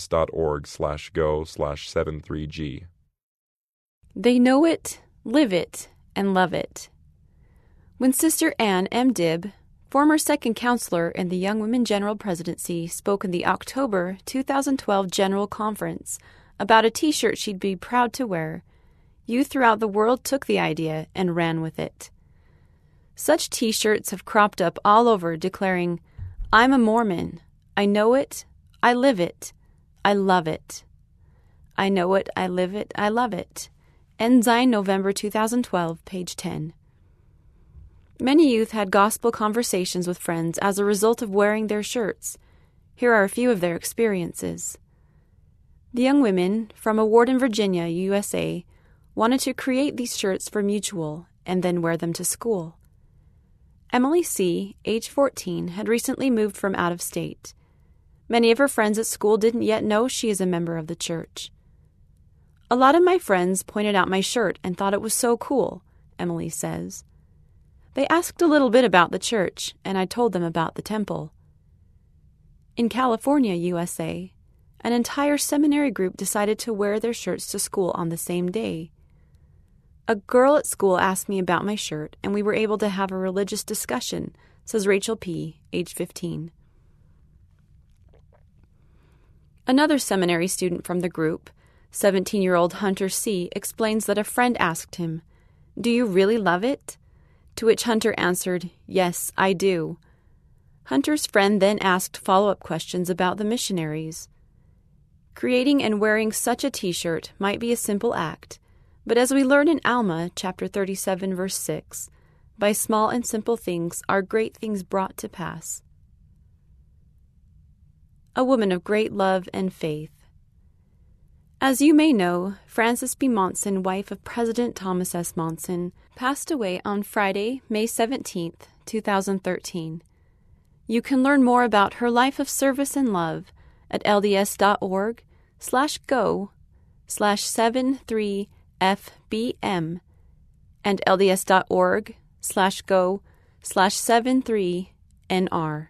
lds.org/go/73G. They know it, live it, and love it. When Sister Ann M. Dibb, former second counselor in the Young Women General Presidency, spoke in the October 2012 General Conference about a T-shirt she'd be proud to wear, youth throughout the world took the idea and ran with it. Such T-shirts have cropped up all over declaring, "I'm a Mormon. I know it. I live it. I love it. I know it. I live it. I love it." Ensign, November 2012, page 10. Many youth had gospel conversations with friends as a result of wearing their shirts. Here are a few of their experiences. The young women from a ward in Virginia, USA, wanted to create these shirts for Mutual and then wear them to school. Emily C., age 14, had recently moved from out of state. Many of her friends at school didn't yet know she is a member of the church. "A lot of my friends pointed out my shirt and thought it was so cool," Emily says. "They asked a little bit about the church, and I told them about the temple." In California, USA, an entire seminary group decided to wear their shirts to school on the same day. "A girl at school asked me about my shirt, and we were able to have a religious discussion," says Rachel P., age 15. Another seminary student from the group, 17-year-old Hunter C., explains that a friend asked him, "Do you really love it?" To which Hunter answered, "Yes, I do." Hunter's friend then asked follow-up questions about the missionaries. Creating and wearing such a T-shirt might be a simple act, but as we learn in Alma, chapter 37, verse 6, by small and simple things are great things brought to pass. A woman of great love and faith. As you may know, Frances B. Monson, wife of President Thomas S. Monson, passed away on Friday, May 17, 2013. You can learn more about her life of service and love at lds.org/go/73FBM and lds.org/go/73NR.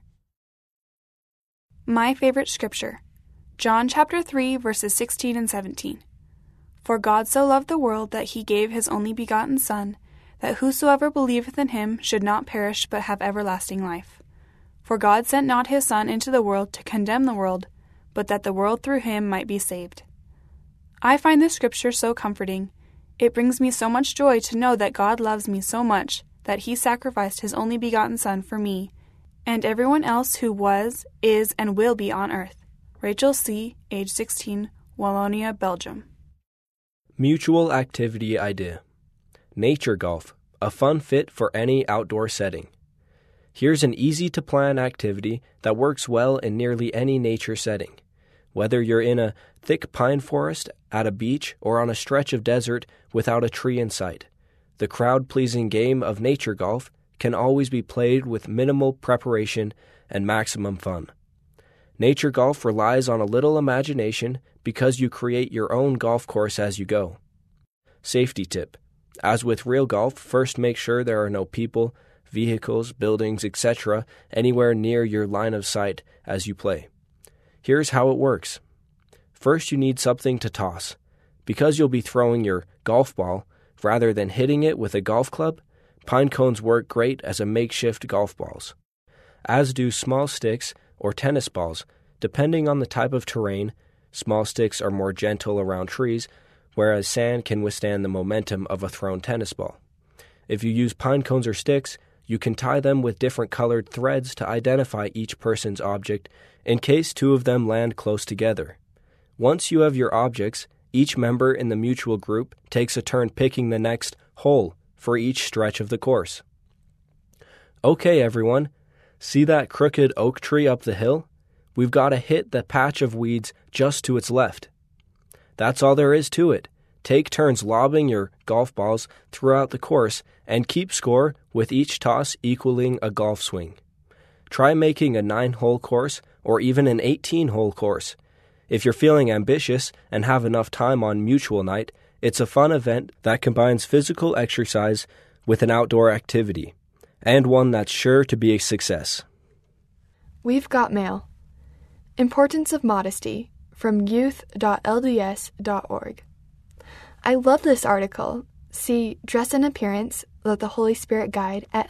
My favorite scripture, John chapter 3, verses 16 and 17. For God so loved the world that he gave his only begotten Son, that whosoever believeth in him should not perish but have everlasting life. For God sent not his Son into the world to condemn the world, but that the world through him might be saved. I find this scripture so comforting. It brings me so much joy to know that God loves me so much that he sacrificed his only begotten Son for me, and everyone else who was, is, and will be on earth. Rachel C., age 16, Wallonia, Belgium. Mutual activity idea. Nature golf, a fun fit for any outdoor setting. Here's an easy-to-plan activity that works well in nearly any nature setting. Whether you're in a thick pine forest, at a beach, or on a stretch of desert without a tree in sight, the crowd-pleasing game of nature golf can always be played with minimal preparation and maximum fun. Nature golf relies on a little imagination because you create your own golf course as you go. Safety tip. As with real golf, first make sure there are no people, vehicles, buildings, etc. anywhere near your line of sight as you play. Here's how it works. First, you need something to toss. Because you'll be throwing your golf ball rather than hitting it with a golf club, pine cones work great as a makeshift golf balls, as do small sticks or tennis balls. Depending on the type of terrain, small sticks are more gentle around trees, whereas sand can withstand the momentum of a thrown tennis ball. If you use pine cones or sticks, you can tie them with different colored threads to identify each person's object in case two of them land close together. Once you have your objects, each member in the mutual group takes a turn picking the next hole for each stretch of the course. Okay, everyone, see that crooked oak tree up the hill? We've got to hit the patch of weeds just to its left. That's all there is to it. Take turns lobbing your golf balls throughout the course and keep score with each toss equaling a golf swing. Try making a 9-hole course or even an 18-hole course. If you're feeling ambitious and have enough time on mutual night, it's a fun event that combines physical exercise with an outdoor activity, and one that's sure to be a success. We've got mail. Importance of Modesty from youth.lds.org. I love this article. See Dress and Appearance, Let the Holy Spirit Guide at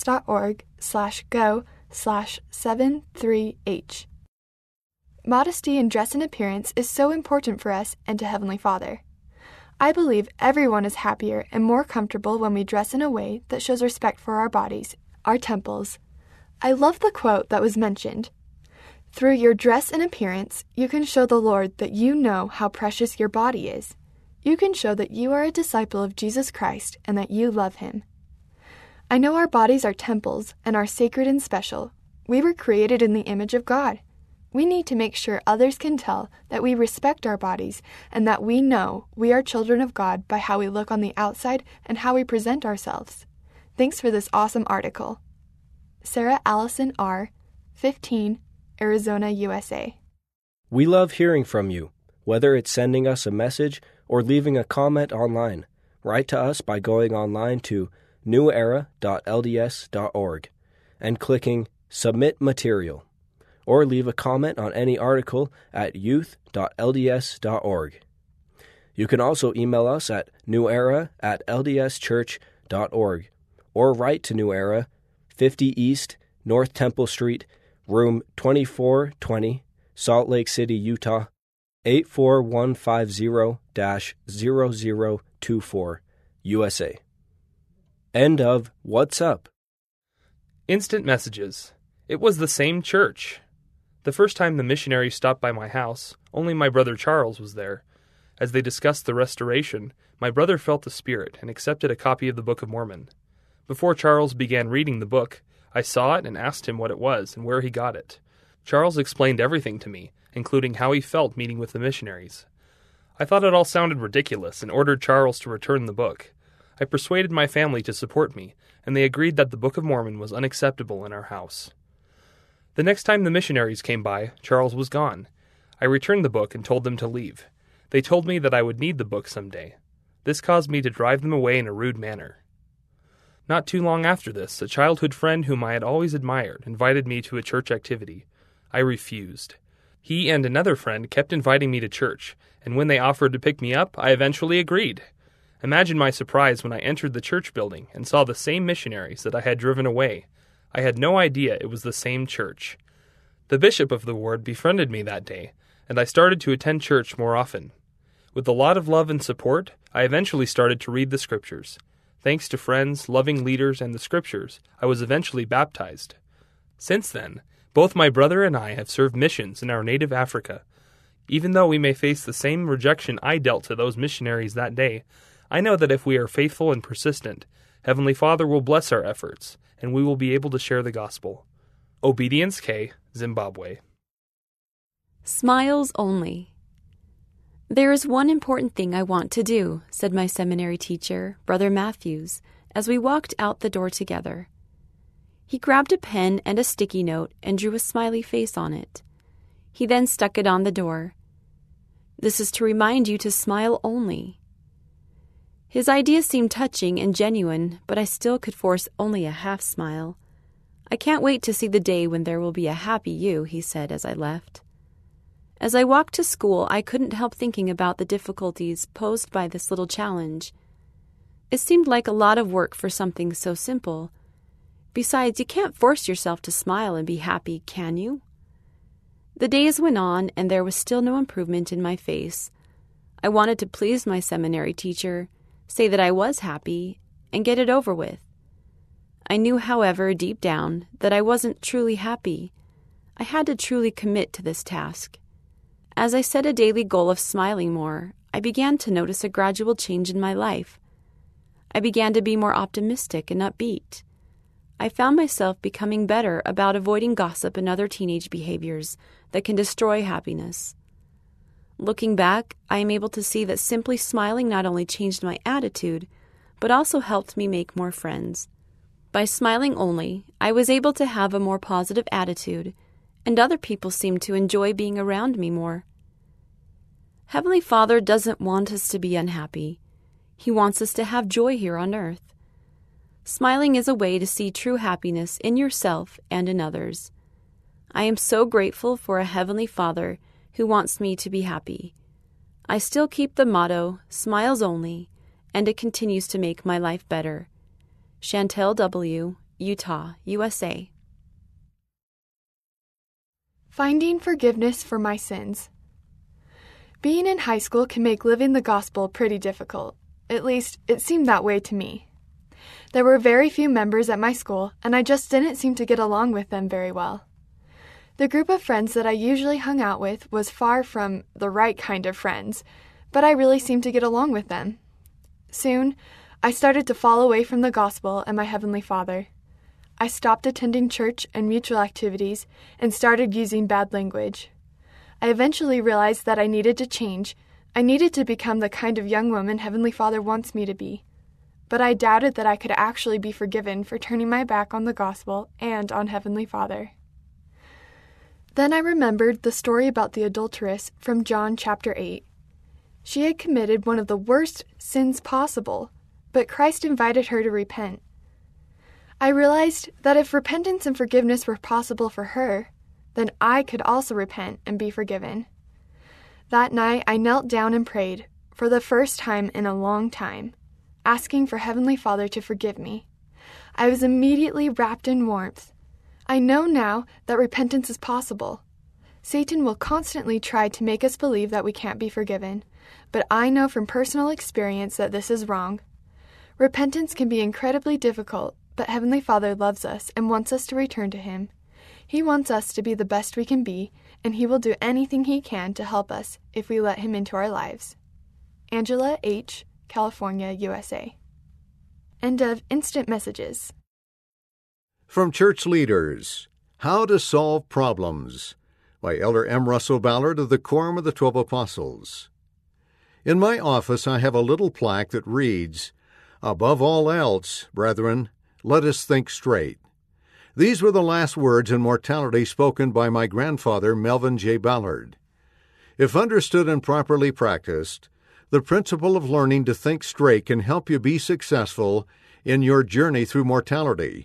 lds.org/go/73h. Modesty in dress and appearance is so important for us and to Heavenly Father. I believe everyone is happier and more comfortable when we dress in a way that shows respect for our bodies, our temples. I love the quote that was mentioned. Through your dress and appearance, you can show the Lord that you know how precious your body is. You can show that you are a disciple of Jesus Christ and that you love Him. I know our bodies are temples and are sacred and special. We were created in the image of God. We need to make sure others can tell that we respect our bodies and that we know we are children of God by how we look on the outside and how we present ourselves. Thanks for this awesome article. Sarah Allison R., 15, Arizona, USA. We love hearing from you, whether it's sending us a message or leaving a comment online. Write to us by going online to newera.lds.org and clicking Submit Material, or leave a comment on any article at youth.lds.org. You can also email us at newera@ldschurch.org or write to New Era, 50 East, North Temple Street, room 2420, Salt Lake City, Utah, 84150-0024, USA. End of What's Up? Instant messages. It was the same church. The first time the missionary stopped by my house, only my brother Charles was there. As they discussed the restoration, my brother felt the Spirit and accepted a copy of the Book of Mormon. Before Charles began reading the book, I saw it and asked him what it was and where he got it. Charles explained everything to me, including how he felt meeting with the missionaries. I thought it all sounded ridiculous and ordered Charles to return the book. I persuaded my family to support me, and they agreed that the Book of Mormon was unacceptable in our house. The next time the missionaries came by, Charles was gone. I returned the book and told them to leave. They told me that I would need the book someday. This caused me to drive them away in a rude manner. Not too long after this, a childhood friend whom I had always admired invited me to a church activity. I refused. He and another friend kept inviting me to church, and when they offered to pick me up, I eventually agreed. Imagine my surprise when I entered the church building and saw the same missionaries that I had driven away. I had no idea it was the same church. The bishop of the ward befriended me that day, and I started to attend church more often. With a lot of love and support, I eventually started to read the scriptures. Thanks to friends, loving leaders, and the scriptures, I was eventually baptized. Since then, both my brother and I have served missions in our native Africa. Even though we may face the same rejection I dealt to those missionaries that day, I know that if we are faithful and persistent, Heavenly Father will bless our efforts, and we will be able to share the gospel. Obedience K, Zimbabwe. Smiles only. There is one important thing I want to do, said my seminary teacher, Brother Matthews, as we walked out the door together. He grabbed a pen and a sticky note and drew a smiley face on it. He then stuck it on the door. This is to remind you to smile only. His idea seemed touching and genuine, but I still could force only a half smile. I can't wait to see the day when there will be a happy you, he said as I left. As I walked to school, I couldn't help thinking about the difficulties posed by this little challenge. It seemed like a lot of work for something so simple. Besides, you can't force yourself to smile and be happy, can you? The days went on, and there was still no improvement in my face. I wanted to please my seminary teacher, say that I was happy, and get it over with. I knew, however, deep down, that I wasn't truly happy. I had to truly commit to this task. As I set a daily goal of smiling more, I began to notice a gradual change in my life. I began to be more optimistic and upbeat. I found myself becoming better about avoiding gossip and other teenage behaviors that can destroy happiness. Looking back, I am able to see that simply smiling not only changed my attitude, but also helped me make more friends. By smiling only, I was able to have a more positive attitude, and other people seemed to enjoy being around me more. Heavenly Father doesn't want us to be unhappy. He wants us to have joy here on earth. Smiling is a way to see true happiness in yourself and in others. I am so grateful for a Heavenly Father who wants me to be happy. I still keep the motto, smiles only, and it continues to make my life better. Chantel W., Utah, USA. Finding forgiveness for my sins. Being in high school can make living the gospel pretty difficult. At least, it seemed that way to me. There were very few members at my school, and I just didn't seem to get along with them very well. The group of friends that I usually hung out with was far from the right kind of friends, but I really seemed to get along with them. Soon, I started to fall away from the gospel and my Heavenly Father. I stopped attending church and mutual activities and started using bad language. I eventually realized that I needed to change. I needed to become the kind of young woman Heavenly Father wants me to be. But I doubted that I could actually be forgiven for turning my back on the gospel and on Heavenly Father. Then I remembered the story about the adulteress from John chapter 8. She had committed one of the worst sins possible, but Christ invited her to repent. I realized that if repentance and forgiveness were possible for her, then I could also repent and be forgiven. That night I knelt down and prayed, for the first time in a long time, asking for Heavenly Father to forgive me. I was immediately wrapped in warmth. I know now that repentance is possible. Satan will constantly try to make us believe that we can't be forgiven, but I know from personal experience that this is wrong. Repentance can be incredibly difficult, but Heavenly Father loves us and wants us to return to Him. He wants us to be the best we can be, and He will do anything He can to help us if we let Him into our lives. Angela H., California, USA. End of Instant Messages. From Church Leaders, How to Solve Problems, by Elder M. Russell Ballard of the Quorum of the 12 Apostles. In my office I have a little plaque that reads, "Above all else, brethren, let us think straight." These were the last words in mortality spoken by my grandfather, Melvin J. Ballard. If understood and properly practiced, the principle of learning to think straight can help you be successful in your journey through mortality.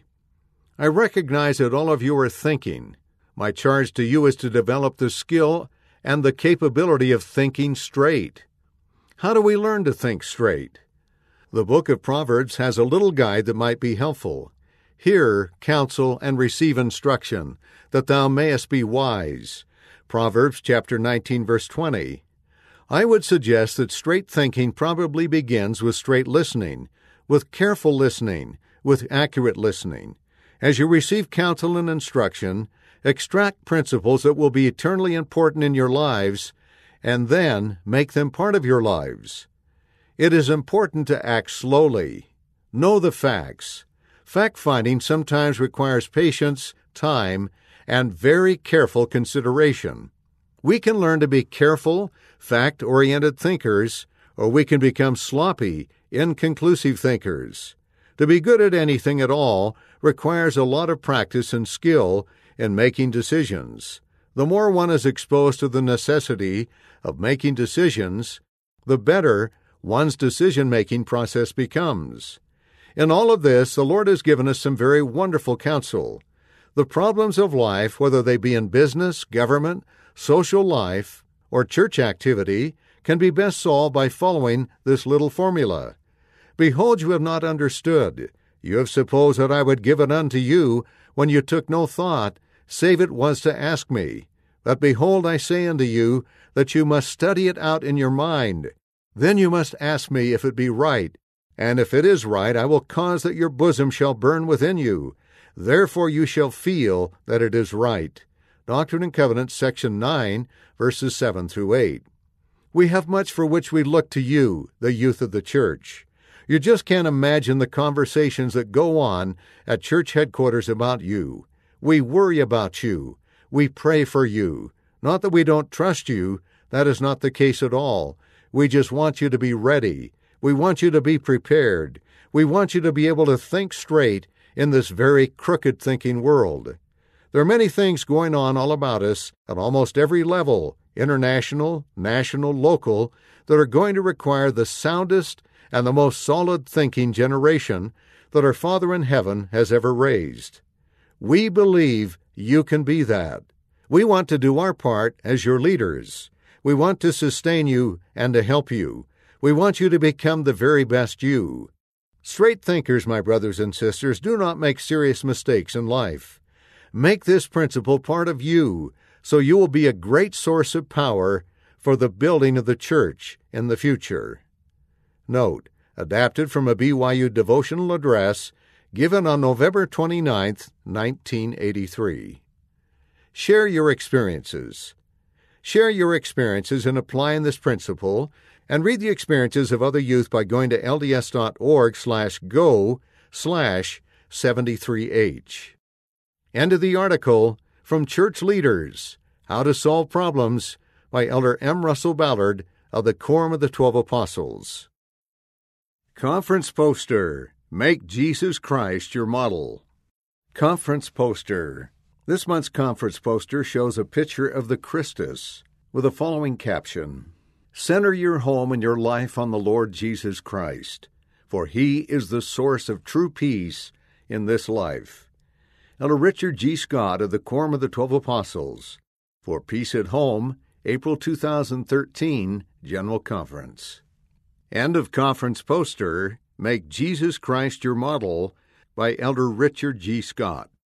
I recognize that all of you are thinking. My charge to you is to develop the skill and the capability of thinking straight. How do we learn to think straight? The book of Proverbs has a little guide that might be helpful. Hear counsel and receive instruction, that thou mayest be wise. Proverbs chapter 19, verse 20. I would suggest that straight thinking probably begins with straight listening, with careful listening, with accurate listening. As you receive counsel and instruction, extract principles that will be eternally important in your lives, and then make them part of your lives. It is important to act slowly. Know the facts. Fact-finding sometimes requires patience, time, and very careful consideration. We can learn to be careful, fact-oriented thinkers, or we can become sloppy, inconclusive thinkers. To be good at anything at all requires a lot of practice and skill in making decisions. The more one is exposed to the necessity of making decisions, the better one's decision-making process becomes. In all of this, the Lord has given us some very wonderful counsel. The problems of life, whether they be in business, government, social life, or church activity, can be best solved by following this little formula. Behold, you have not understood. You have supposed that I would give it unto you when you took no thought, save it was to ask me. But behold, I say unto you that you must study it out in your mind. Then you must ask me if it be right. And if it is right, I will cause that your bosom shall burn within you. Therefore you shall feel that it is right. Doctrine and Covenants, section 9, verses 7 through 8. We have much for which we look to you, the youth of the church. You just can't imagine the conversations that go on at church headquarters about you. We worry about you. We pray for you. Not that we don't trust you. That is not the case at all. We just want you to be ready. We want you to be prepared. We want you to be able to think straight in this very crooked thinking world. There are many things going on all about us at almost every level, international, national, local, that are going to require the soundest and the most solid thinking generation that our Father in heaven has ever raised. We believe you can be that. We want to do our part as your leaders. We want to sustain you and to help you. We want you to become the very best you. Straight thinkers, my brothers and sisters, do not make serious mistakes in life. Make this principle part of you, so you will be a great source of power for the building of the church in the future. Note, adapted from a BYU devotional address given on November 29, 1983. Share your experiences. Share your experiences in applying this principle, and read the experiences of other youth by going to lds.org/go/73h. End of the article from Church Leaders, How to Solve Problems, by Elder M. Russell Ballard of the Quorum of the 12 Apostles. Conference Poster. Make Jesus Christ your model. Conference Poster. This month's conference poster shows a picture of the Christus with the following caption: Center your home and your life on the Lord Jesus Christ, for He is the source of true peace in this life. Elder Richard G. Scott of the Quorum of the 12 Apostles. For Peace at Home, April 2013, General Conference. End of conference poster, Make Jesus Christ Your Model, by Elder Richard G. Scott.